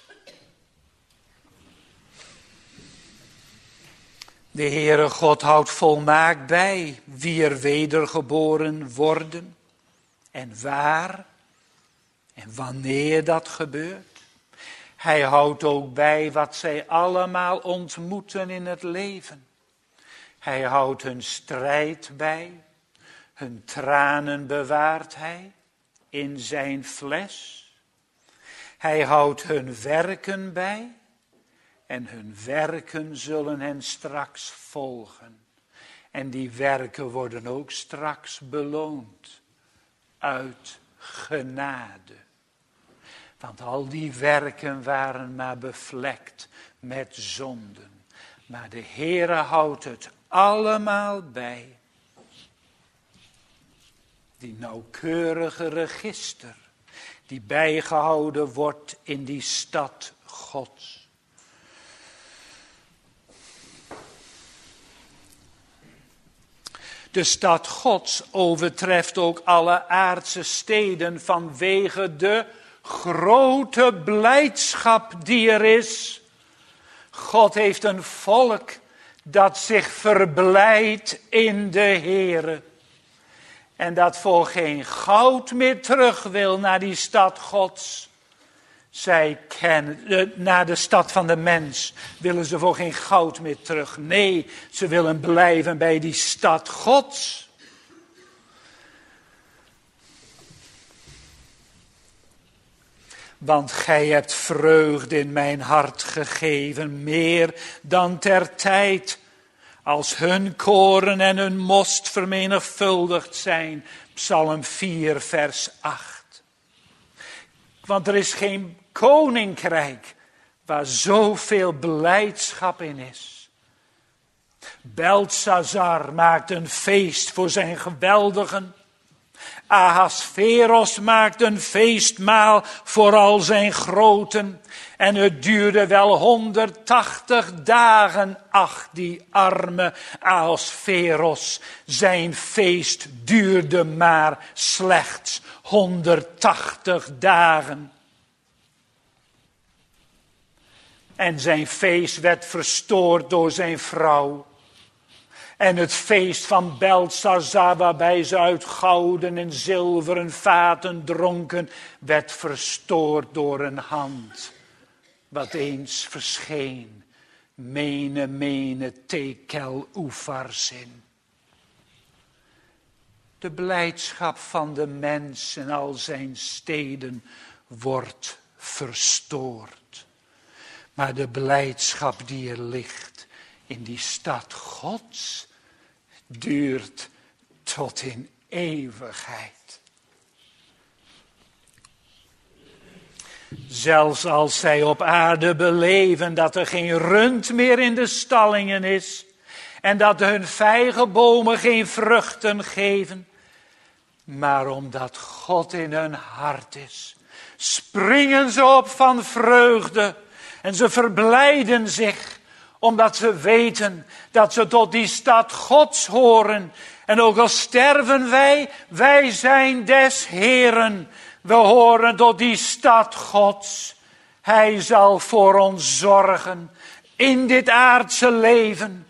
S1: De Heere God houdt volmaakt bij wie er wedergeboren worden en waar en wanneer dat gebeurt. Hij houdt ook bij wat zij allemaal ontmoeten in het leven. Hij houdt hun strijd bij, hun tranen bewaart hij. in zijn fles. Hij houdt hun werken bij en hun werken zullen hen straks volgen. En die werken worden ook straks beloond uit genade. Want al die werken waren maar bevlekt met zonden. Maar de Heere houdt het allemaal bij. Die nauwkeurige register die bijgehouden wordt in die stad Gods. De stad Gods overtreft ook alle aardse steden vanwege de grote blijdschap die er is. God heeft een volk dat zich verblijdt in de Heere. En dat voor geen goud meer terug wil naar die stad Gods. Zij kennen, naar de stad van de mens willen ze voor geen goud meer terug. Nee, ze willen blijven bij die stad Gods. Want gij hebt vreugde in mijn hart gegeven, meer dan ter tijd. Als hun koren en hun most vermenigvuldigd zijn. Psalm 4 vers 8. Want er is geen koninkrijk waar zoveel blijdschap in is. Beltsazar maakt een feest voor zijn geweldigen. Ahasveros maakt een feestmaal voor al zijn groten. En het duurde wel 180 dagen. Ach, die arme Ahasveros. Zijn feest duurde maar slechts 180 dagen. En zijn feest werd verstoord door zijn vrouw. En het feest van Beltsazar, waarbij ze uit gouden en zilveren vaten dronken, werd verstoord door een hand. Wat eens verscheen, mene tekel ufarsin. De blijdschap van de mens en al zijn steden wordt verstoord. Maar de blijdschap die er ligt in die stad Gods duurt tot in eeuwigheid. Zelfs als zij op aarde beleven dat er geen rund meer in de stallingen is en dat hun vijgenbomen geen vruchten geven, maar omdat God in hun hart is, springen ze op van vreugde en ze verblijden zich omdat ze weten dat ze tot die stad Gods horen. En ook al sterven wij zijn des Heeren. We horen tot die stad Gods. Hij zal voor ons zorgen in dit aardse leven.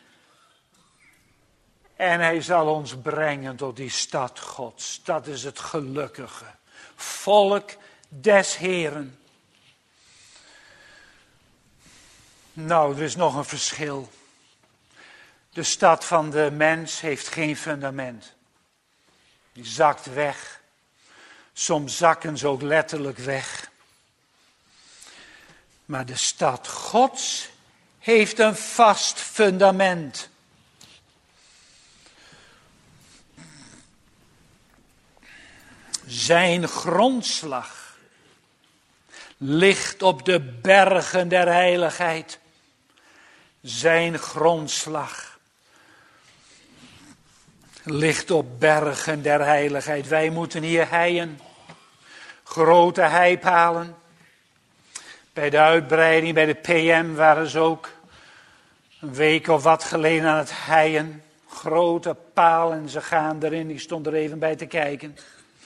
S1: En hij zal ons brengen tot die stad Gods. Dat is het gelukkige. Volk des Heeren. Nou, er is nog een verschil. De stad van de mens heeft geen fundament. Die zakt weg. Soms zakken ze ook letterlijk weg. Maar de stad Gods heeft een vast fundament. Zijn grondslag ligt op de bergen der heiligheid. Zijn grondslag ligt op bergen der heiligheid. Wij moeten hier heien. Grote heipalen. Bij de uitbreiding, bij de PM waren ze ook een week of wat geleden aan het heien. Grote palen, ze gaan erin. Ik stond er even bij te kijken.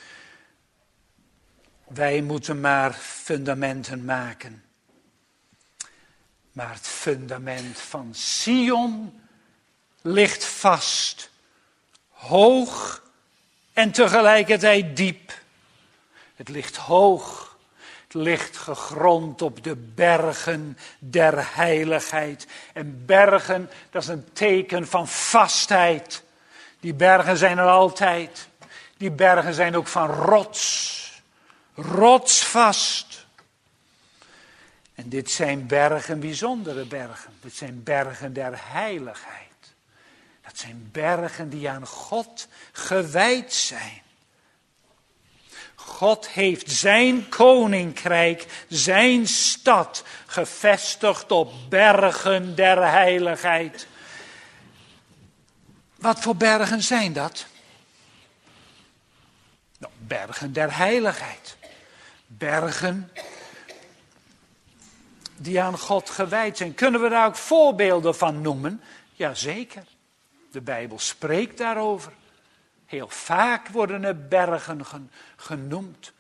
S1: Wij moeten maar fundamenten maken. Maar het fundament van Sion ligt vast. Hoog en tegelijkertijd diep. Het ligt hoog. Het ligt gegrond op de bergen der heiligheid. En bergen, dat is een teken van vastheid. Die bergen zijn er altijd. Die bergen zijn ook van rots. Rotsvast. En dit zijn bergen, bijzondere bergen. Dit zijn bergen der heiligheid. Dat zijn bergen die aan God gewijd zijn. God heeft zijn koninkrijk, zijn stad, gevestigd op bergen der heiligheid. Wat voor bergen zijn dat? Nou, bergen der heiligheid. Bergen die aan God gewijd zijn. Kunnen we daar ook voorbeelden van noemen? Jazeker. De Bijbel spreekt daarover. Heel vaak worden er bergen genoemd.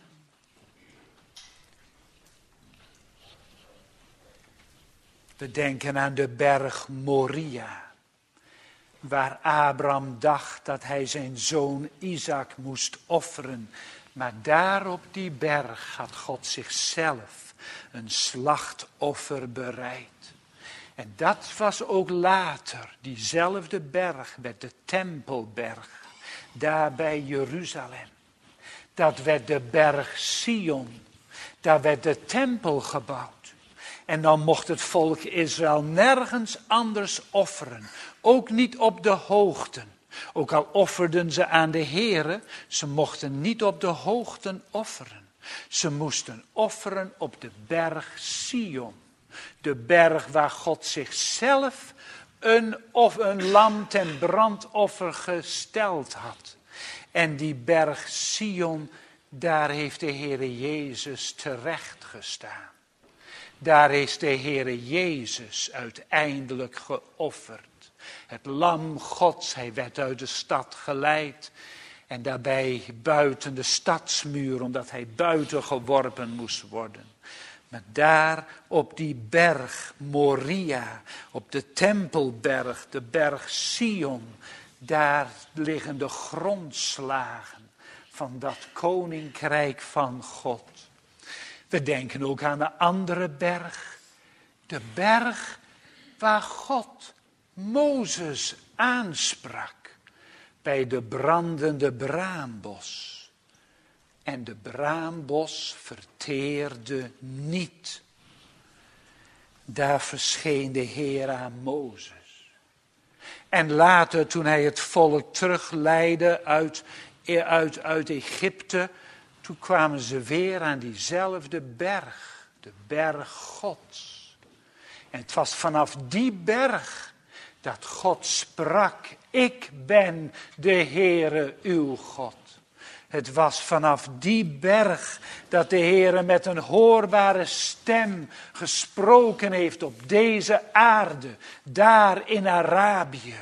S1: We denken aan de berg Moria. Waar Abraham dacht dat hij zijn zoon Isaac moest offeren. Maar daar op die berg had God zichzelf een slachtoffer bereid. En dat was ook later, diezelfde berg werd de Tempelberg, daar bij Jeruzalem. Dat werd de berg Sion, daar werd de tempel gebouwd. En dan mocht het volk Israël nergens anders offeren, ook niet op de hoogten. Ook al offerden ze aan de Heere, ze mochten niet op de hoogten offeren. Ze moesten offeren op de berg Sion. De berg waar God zichzelf een lam ten brandoffer gesteld had. En die berg Sion, daar heeft de Heere Jezus terecht gestaan. Daar is de Heere Jezus uiteindelijk geofferd. Het lam Gods, hij werd uit de stad geleid. En daarbij buiten de stadsmuur, omdat hij buiten geworpen moest worden. Maar daar op die berg Moria, op de Tempelberg, de berg Sion, daar liggen de grondslagen van dat koninkrijk van God. We denken ook aan een andere berg. De berg waar God Mozes aansprak bij de brandende braambos. En de braambos verteerde niet. Daar verscheen de Heer aan Mozes. En later, toen hij het volk terugleidde uit Egypte, toen kwamen ze weer aan diezelfde berg, de berg Gods. En het was vanaf die berg dat God sprak, ik ben de Heere uw God. Het was vanaf die berg dat de Heere met een hoorbare stem gesproken heeft op deze aarde, daar in Arabië.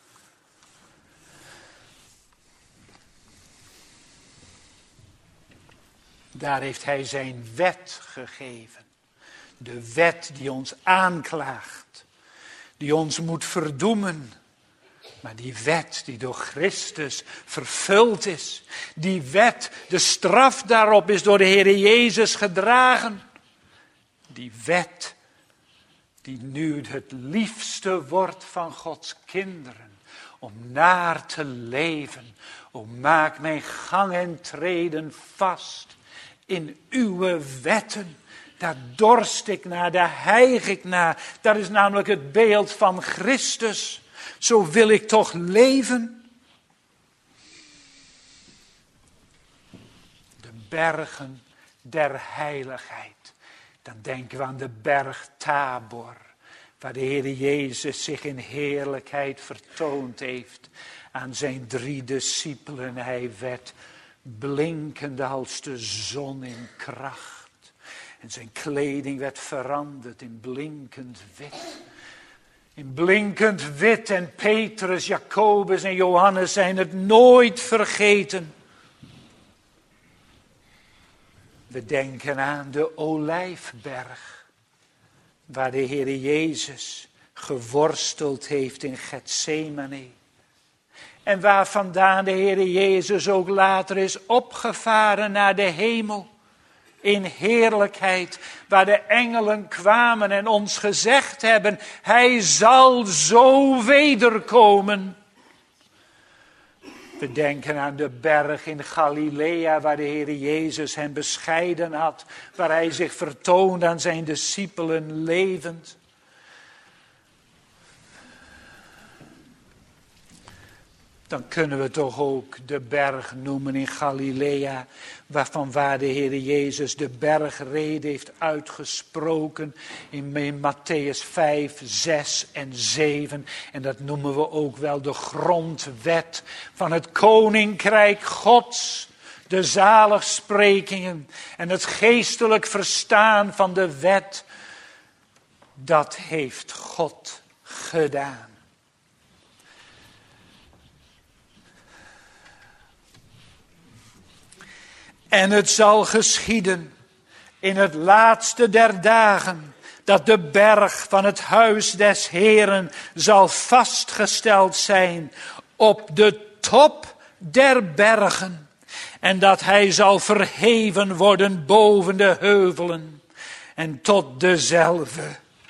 S1: Daar heeft hij zijn wet gegeven. De wet die ons aanklaagt, die ons moet verdoemen. Maar die wet die door Christus vervuld is. Die wet, de straf daarop is door de Heer Jezus gedragen. Die wet die nu het liefste wordt van Gods kinderen. Om naar te leven. O maak mijn gang en treden vast in uw wetten. Daar dorst ik naar, daar hijg ik naar. Dat is namelijk het beeld van Christus. Zo wil ik toch leven. De bergen der heiligheid. Dan denken we aan de berg Tabor. Waar de Heer Jezus zich in heerlijkheid vertoond heeft. Aan zijn 3 discipelen. Hij werd blinkende als de zon in kracht. En zijn kleding werd veranderd in blinkend wit. In blinkend wit en Petrus, Jacobus en Johannes zijn het nooit vergeten. We denken aan de Olijfberg, waar de Heer Jezus geworsteld heeft in Getsemane. En waar vandaan de Heer Jezus ook later is opgevaren naar de hemel. In heerlijkheid, waar de engelen kwamen en ons gezegd hebben, hij zal zo wederkomen. We denken aan de berg in Galilea waar de Heer Jezus hen bescheiden had. Waar hij zich vertoonde aan zijn discipelen levend. Dan kunnen we toch ook de berg noemen in Galilea, waar de Heer Jezus de bergrede heeft uitgesproken in Mattheüs 5, 6 en 7. En dat noemen we ook wel de grondwet van het Koninkrijk Gods. De zaligsprekingen en het geestelijk verstaan van de wet, dat heeft God gedaan. En het zal geschieden in het laatste der dagen, dat de berg van het huis des Heeren zal vastgesteld zijn op de top der bergen. En dat hij zal verheven worden boven de heuvelen en tot dezelfde.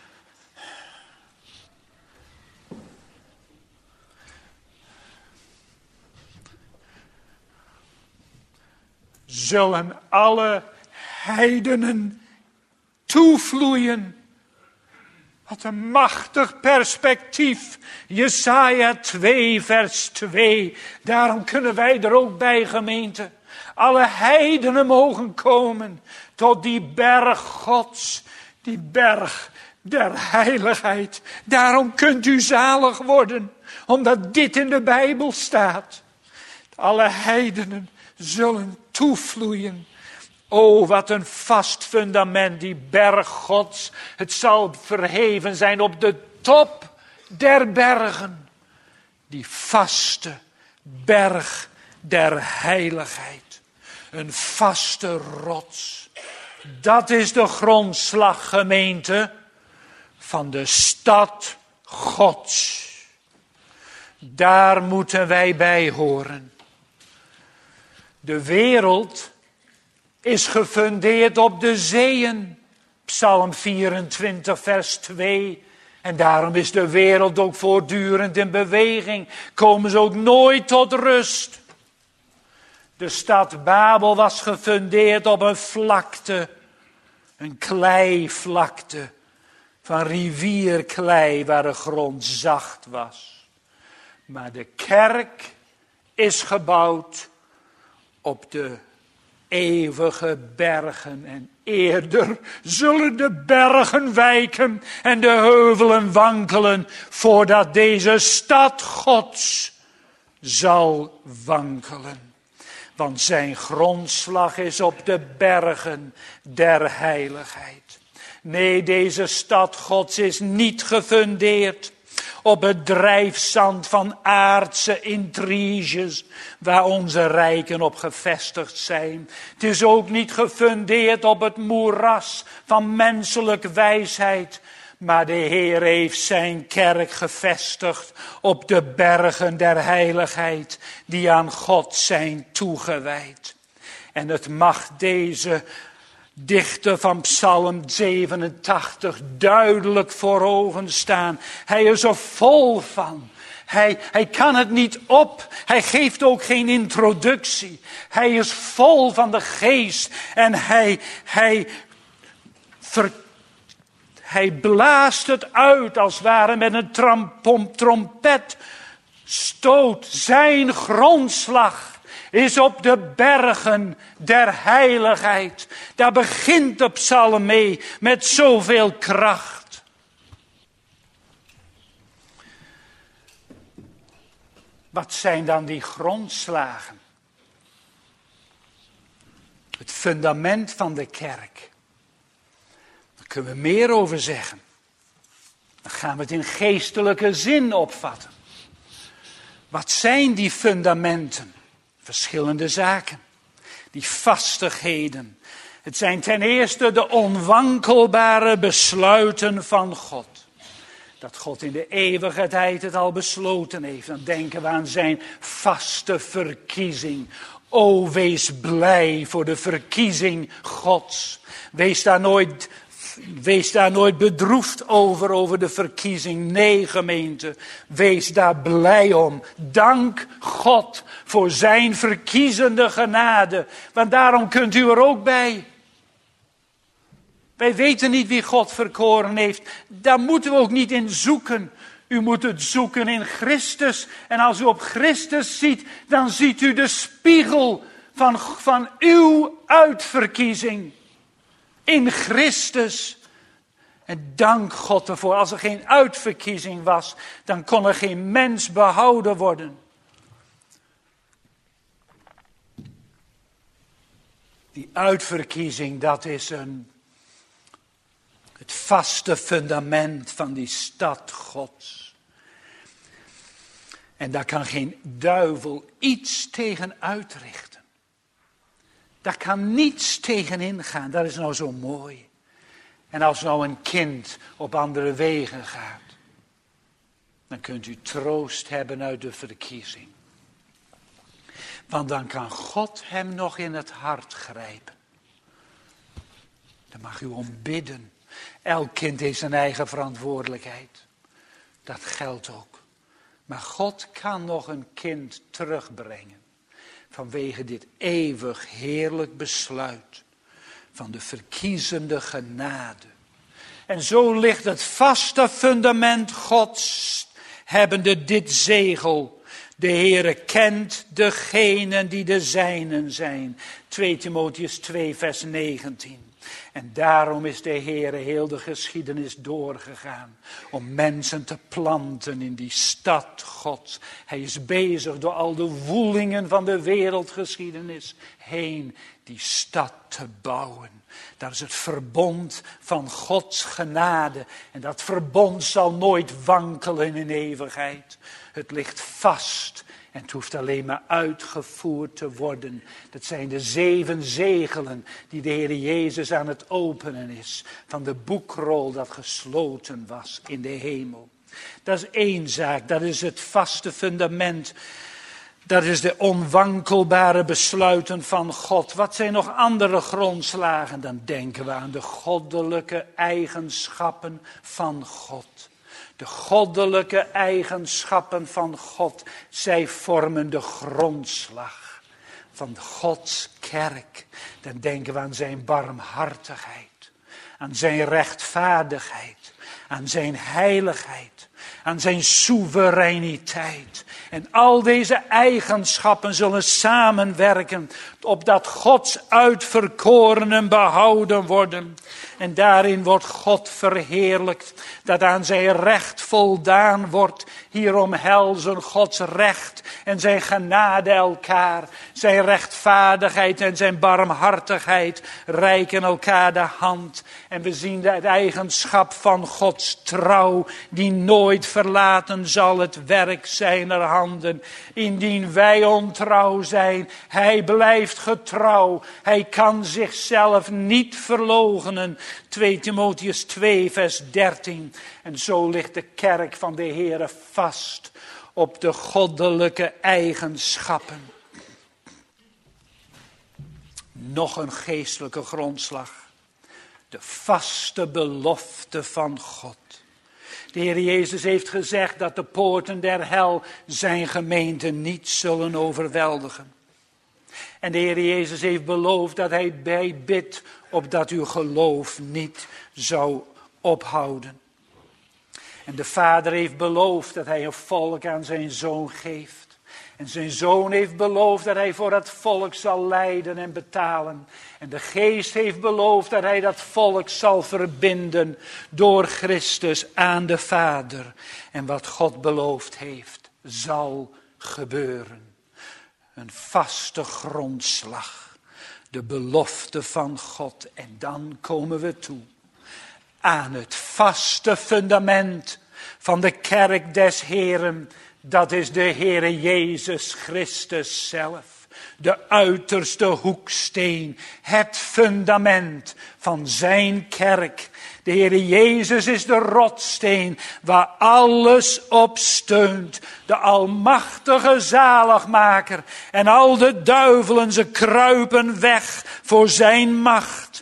S1: Zullen alle heidenen toevloeien. Wat een machtig perspectief. Jesaja 2 vers 2. Daarom kunnen wij er ook bij, gemeente. Alle heidenen mogen komen tot die berg Gods. Die berg der heiligheid. Daarom kunt u zalig worden. Omdat dit in de Bijbel staat. Alle heidenen zullen toevloeien. O, wat een vast fundament, die berg Gods. Het zal verheven zijn op de top der bergen. Die vaste berg der heiligheid. Een vaste rots. Dat is de grondslag, gemeente, van de stad Gods. Daar moeten wij bij horen. De wereld is gefundeerd op de zeeën. Psalm 24 vers 2. En daarom is de wereld ook voortdurend in beweging. Komen ze ook nooit tot rust. De stad Babel was gefundeerd op een vlakte. Een kleivlakte. Van rivierklei waar de grond zacht was. Maar de kerk is gebouwd op de eeuwige bergen. En eerder zullen de bergen wijken en de heuvelen wankelen, voordat deze stad Gods zal wankelen. Want zijn grondslag is op de bergen der heiligheid. Nee, deze stad Gods is niet gefundeerd op het drijfzand van aardse intriges, waar onze rijken op gevestigd zijn. Het is ook niet gefundeerd op het moeras van menselijke wijsheid. Maar de Heer heeft zijn kerk gevestigd op de bergen der heiligheid, die aan God zijn toegewijd. En het mag deze dichter van Psalm 87 duidelijk voor ogen staan. Hij is er vol van. Hij kan het niet op. Hij geeft ook geen introductie. Hij is vol van de geest. En hij blaast het uit als het ware met een trompet. Stoot zijn grondslag is op de bergen der heiligheid. Daar begint de psalm mee met zoveel kracht. Wat zijn dan die grondslagen? Het fundament van de kerk. Daar kunnen we meer over zeggen. Dan gaan we het in geestelijke zin opvatten. Wat zijn die fundamenten? Verschillende zaken. Die vastigheden. Het zijn ten eerste de onwankelbare besluiten van God. Dat God in de eeuwigheid het al besloten heeft. Dan denken we aan zijn vaste verkiezing. O, wees blij voor de verkiezing Gods. Wees daar nooit Wees daar nooit bedroefd over de verkiezing. Nee, gemeente, wees daar blij om. Dank God voor zijn verkiezende genade. Want daarom kunt u er ook bij. Wij weten niet wie God verkoren heeft. Daar moeten we ook niet in zoeken. U moet het zoeken in Christus. En als u op Christus ziet, dan ziet u de spiegel van uw uitverkiezing. In Christus. En dank God ervoor. Als er geen uitverkiezing was, dan kon er geen mens behouden worden. Die uitverkiezing, dat is het vaste fundament van die stad Gods. En daar kan geen duivel iets tegen uitrichten. Daar kan niets tegen ingaan. Dat is nou zo mooi. En als nou een kind op andere wegen gaat, dan kunt u troost hebben uit de verkiezing. Want dan kan God hem nog in het hart grijpen. Dan mag u om bidden. Elk kind heeft zijn eigen verantwoordelijkheid. Dat geldt ook. Maar God kan nog een kind terugbrengen. Vanwege dit eeuwig heerlijk besluit. Van de verkiezende genade. En zo ligt het vaste fundament Gods. Hebbende dit zegel. De Heere kent degenen die de zijnen zijn. 2 Timotheüs 2 vers 19. En daarom is de Heere heel de geschiedenis doorgegaan. Om mensen te planten in die stad Gods. Hij is bezig door al de woelingen van de wereldgeschiedenis heen die stad te bouwen. Dat is het verbond van Gods genade. En dat verbond zal nooit wankelen in eeuwigheid. Het ligt vast. En het hoeft alleen maar uitgevoerd te worden. Dat zijn de 7 zegelen die de Heer Jezus aan het openen is. Van de boekrol dat gesloten was in de hemel. Dat is één zaak. Dat is het vaste fundament. Dat is de onwankelbare besluiten van God. Wat zijn nog andere grondslagen? Dan denken we aan de goddelijke eigenschappen van God. De goddelijke eigenschappen van God, zij vormen de grondslag van Gods kerk. Dan denken we aan zijn barmhartigheid, aan zijn rechtvaardigheid, aan zijn heiligheid, aan zijn soevereiniteit. En al deze eigenschappen zullen samenwerken, opdat Gods uitverkorenen behouden worden. En daarin wordt God verheerlijkt, dat aan zijn recht voldaan wordt. Hier omhelzen Gods recht en zijn genade elkaar. Zijn rechtvaardigheid en zijn barmhartigheid reiken elkaar de hand. En we zien de eigenschap van Gods trouw, die nooit verlaten zal het werk zijner handen. Indien wij ontrouw zijn, hij blijft getrouw. Hij kan zichzelf niet verloochenen. 2 Timotheüs 2 vers 13. En zo ligt de kerk van de Heere vast op de goddelijke eigenschappen. Nog een geestelijke grondslag. De vaste belofte van God. De Heer Jezus heeft gezegd dat de poorten der hel zijn gemeente niet zullen overweldigen. En de Heer Jezus heeft beloofd dat hij bijbidt opdat uw geloof niet zou ophouden. En de Vader heeft beloofd dat hij een volk aan zijn Zoon geeft. En zijn Zoon heeft beloofd dat hij voor dat volk zal lijden en betalen. En de Geest heeft beloofd dat hij dat volk zal verbinden door Christus aan de Vader. En wat God beloofd heeft, zal gebeuren. Een vaste grondslag. De belofte van God. En dan komen we toe aan het vaste fundament van de kerk des Heeren. Dat is de Heere Jezus Christus zelf. De uiterste hoeksteen. Het fundament van zijn kerk. De Heere Jezus is de rotsteen waar alles op steunt. De almachtige zaligmaker. En al de duivelen, ze kruipen weg voor zijn macht.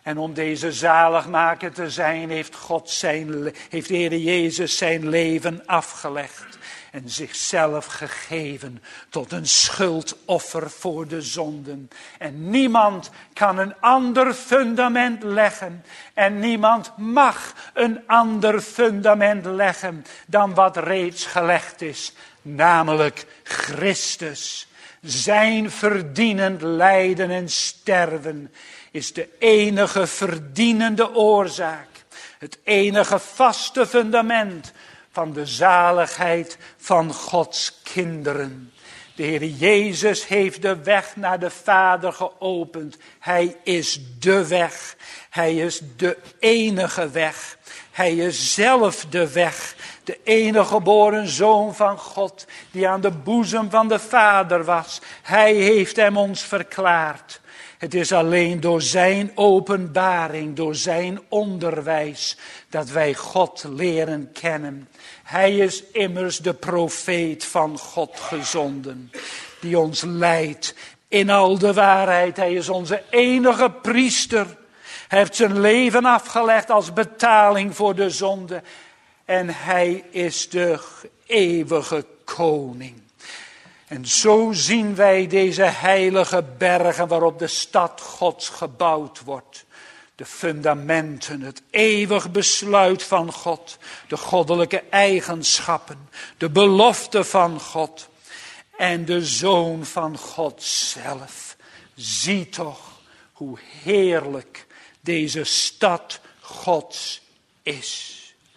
S1: En om deze zaligmaker te zijn, heeft de Heer Jezus zijn leven afgelegd. En zichzelf gegeven tot een schuldoffer voor de zonden. En niemand kan een ander fundament leggen. En niemand mag een ander fundament leggen dan wat reeds gelegd is. Namelijk Christus. Zijn verdienend lijden en sterven is de enige verdienende oorzaak. Het enige vaste fundament van de zaligheid van Gods kinderen. De Heer Jezus heeft de weg naar de Vader geopend. Hij is de weg. Hij is de enige weg. Hij is zelf de weg. De enige geboren Zoon van God, die aan de boezem van de Vader was. Hij heeft hem ons verklaard. Het is alleen door zijn openbaring, door zijn onderwijs, dat wij God leren kennen. Hij is immers de profeet van God gezonden, die ons leidt in al de waarheid. Hij is onze enige priester. Hij heeft zijn leven afgelegd als betaling voor de zonde. En hij is de eeuwige koning. En zo zien wij deze heilige bergen waarop de stad Gods gebouwd wordt. De fundamenten, het eeuwig besluit van God, de goddelijke eigenschappen, de belofte van God en de Zoon van God zelf. Zie toch hoe heerlijk deze stad Gods is.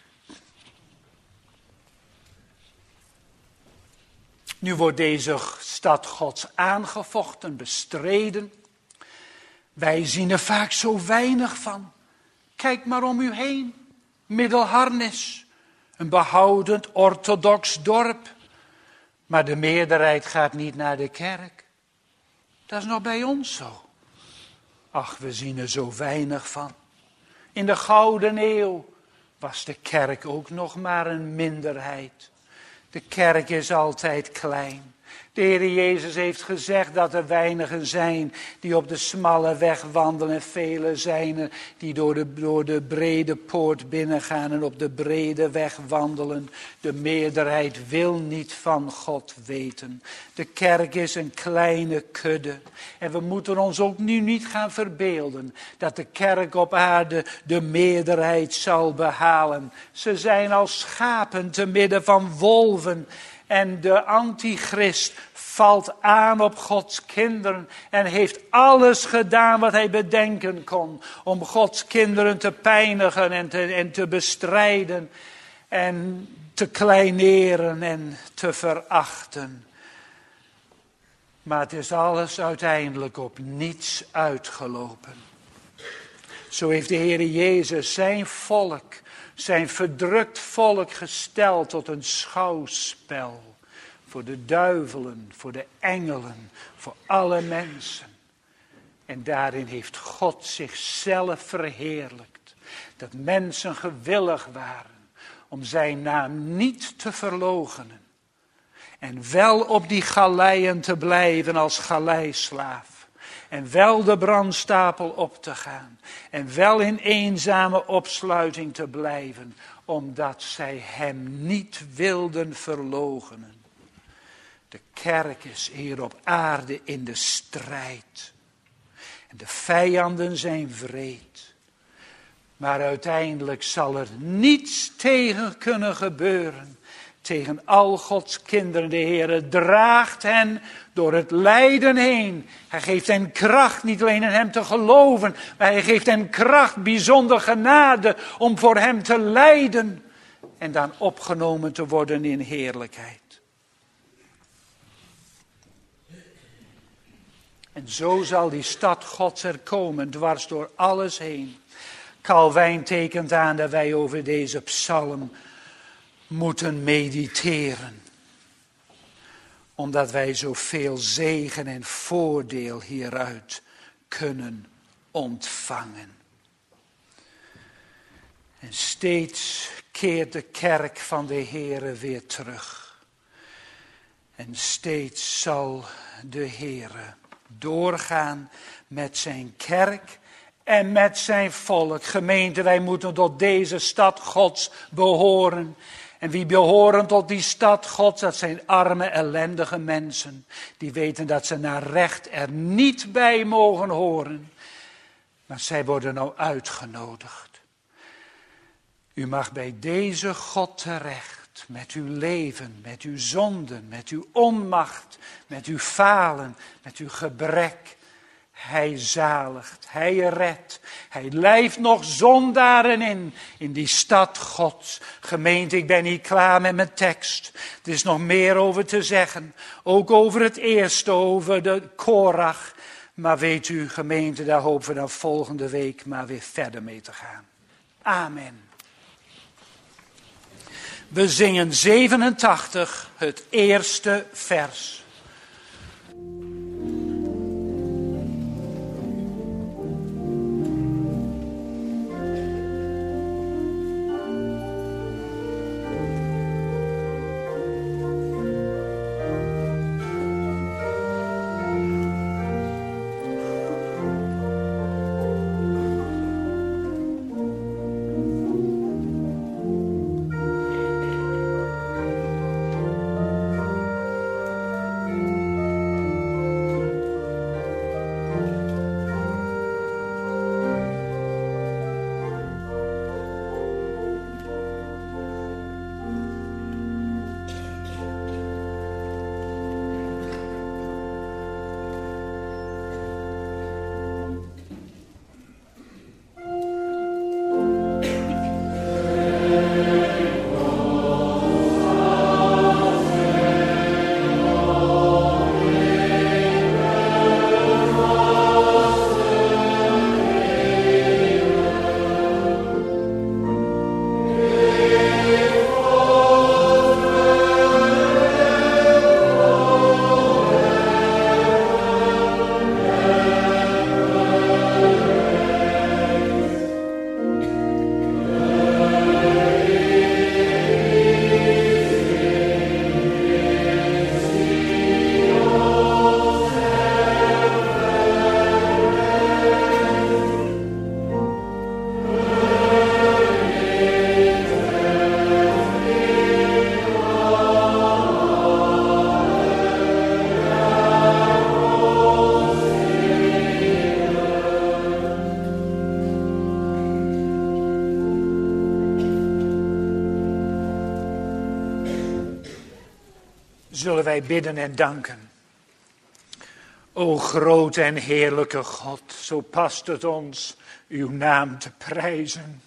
S1: Nu wordt deze stad Gods aangevochten, bestreden. Wij zien er vaak zo weinig van. Kijk maar om u heen. Middelharnis, een behoudend orthodox dorp. Maar de meerderheid gaat niet naar de kerk. Dat is nog bij ons zo. Ach, we zien er zo weinig van. In de Gouden Eeuw was de kerk ook nog maar een minderheid. De kerk is altijd klein. De Heer Jezus heeft gezegd dat er weinigen zijn die op de smalle weg wandelen. En velen zijn er die door de brede poort binnengaan en op de brede weg wandelen. De meerderheid wil niet van God weten. De kerk is een kleine kudde. En we moeten ons ook nu niet gaan verbeelden dat de kerk op aarde de meerderheid zal behalen. Ze zijn als schapen te midden van wolven. En de antichrist valt aan op Gods kinderen en heeft alles gedaan wat hij bedenken kon om Gods kinderen te pijnigen en te bestrijden en te kleineren en te verachten. Maar het is alles uiteindelijk op niets uitgelopen. Zo heeft de Heer Jezus zijn volk, zijn verdrukt volk gesteld tot een schouwspel. Voor de duivelen, voor de engelen, voor alle mensen. En daarin heeft God zichzelf verheerlijkt. Dat mensen gewillig waren om zijn naam niet te verloochenen. En wel op die galeien te blijven als galeislaaf. En wel de brandstapel op te gaan. En wel in eenzame opsluiting te blijven. Omdat zij hem niet wilden verloochenen. De kerk is hier op aarde in de strijd. En de vijanden zijn wreed. Maar uiteindelijk zal er niets tegen kunnen gebeuren. Tegen al Gods kinderen. De Heer draagt hen door het lijden heen. Hij geeft hen kracht, niet alleen in hem te geloven. Maar hij geeft hen kracht, bijzonder genade om voor hem te lijden. En dan opgenomen te worden in heerlijkheid. En zo zal die stad Gods er komen, dwars door alles heen. Calvijn tekent aan dat wij over deze psalm moeten mediteren. Omdat wij zoveel zegen en voordeel hieruit kunnen ontvangen. En steeds keert de kerk van de Heere weer terug. En steeds zal de Heere doorgaan met zijn kerk en met zijn volk. Gemeente, wij moeten tot deze stad Gods behoren. En wie behoren tot die stad Gods, dat zijn arme, ellendige mensen. Die weten dat ze naar recht er niet bij mogen horen. Maar zij worden nou uitgenodigd. U mag bij deze God terecht. Met uw leven, met uw zonden, met uw onmacht, met uw falen, met uw gebrek. Hij zaligt, hij redt, hij lijft nog zondaren in die stad Gods. Gemeente, ik ben niet klaar met mijn tekst. Er is nog meer over te zeggen. Ook over het eerste, over de Korach. Maar weet u, gemeente, daar hopen we dan volgende week maar weer verder mee te gaan. Amen. We zingen 87, het eerste vers. Zullen wij bidden en danken. O grote en heerlijke God, zo past het ons uw naam te prijzen.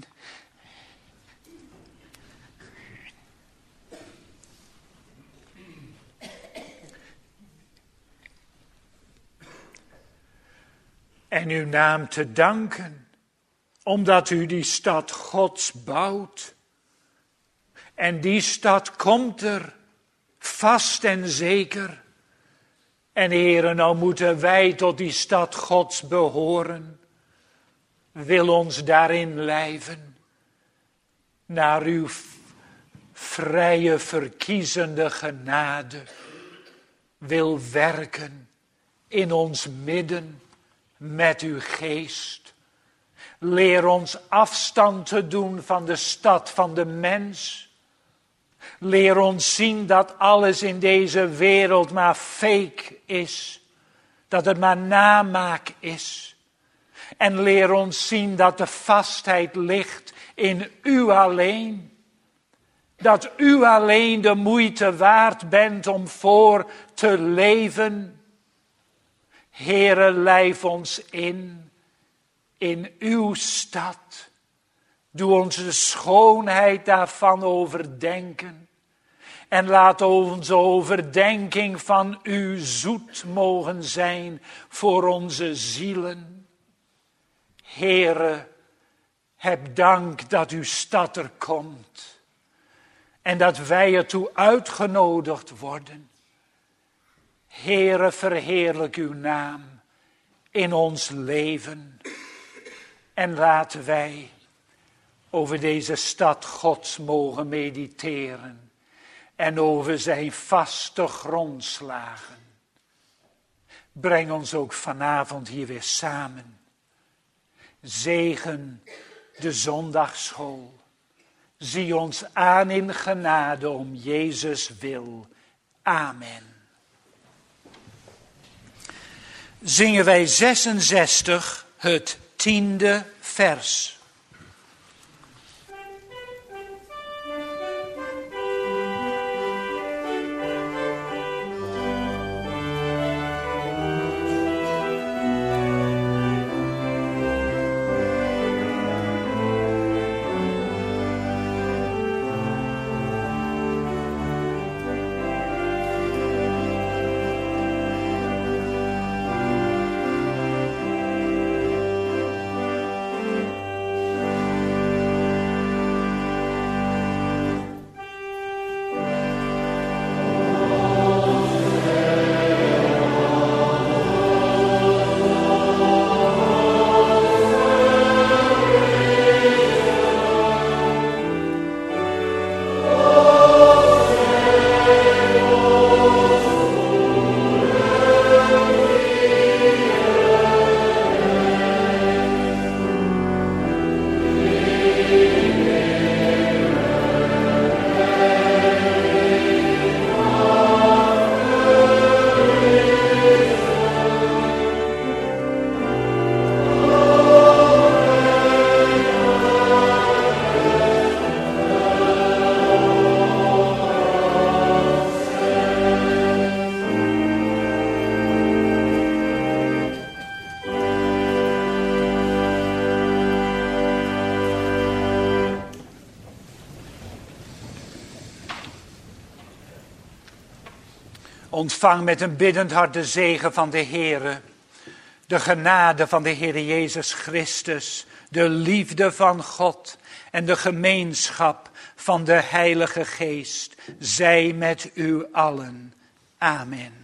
S1: En uw naam te danken, omdat u die stad Gods bouwt. En die stad komt er, vast en zeker. En Heere, nou moeten wij tot die stad Gods behoren. Wil ons daarin lijven. Naar uw vrije verkiezende genade. Wil werken in ons midden met uw geest. Leer ons afstand te doen van de stad van de mens. Leer ons zien dat alles in deze wereld maar fake is. Dat het maar namaak is. En leer ons zien dat de vastheid ligt in u alleen. Dat u alleen de moeite waard bent om voor te leven. Heere, lijf ons in uw stad. Doe ons de schoonheid daarvan overdenken. En laat onze overdenking van u zoet mogen zijn voor onze zielen. Heere, heb dank dat uw stad er komt. En dat wij ertoe uitgenodigd worden. Heere, verheerlijk uw naam in ons leven. En laten wij over deze stad Gods mogen mediteren. En over zijn vaste grondslagen. Breng ons ook vanavond hier weer samen. Zegen de zondagsschool. Zie ons aan in genade om Jezus wil. Amen. Zingen wij 66, het 10e vers. Ontvang met een biddend hart de zegen van de Heere, de genade van de Heere Jezus Christus, de liefde van God en de gemeenschap van de Heilige Geest zij met u allen. Amen.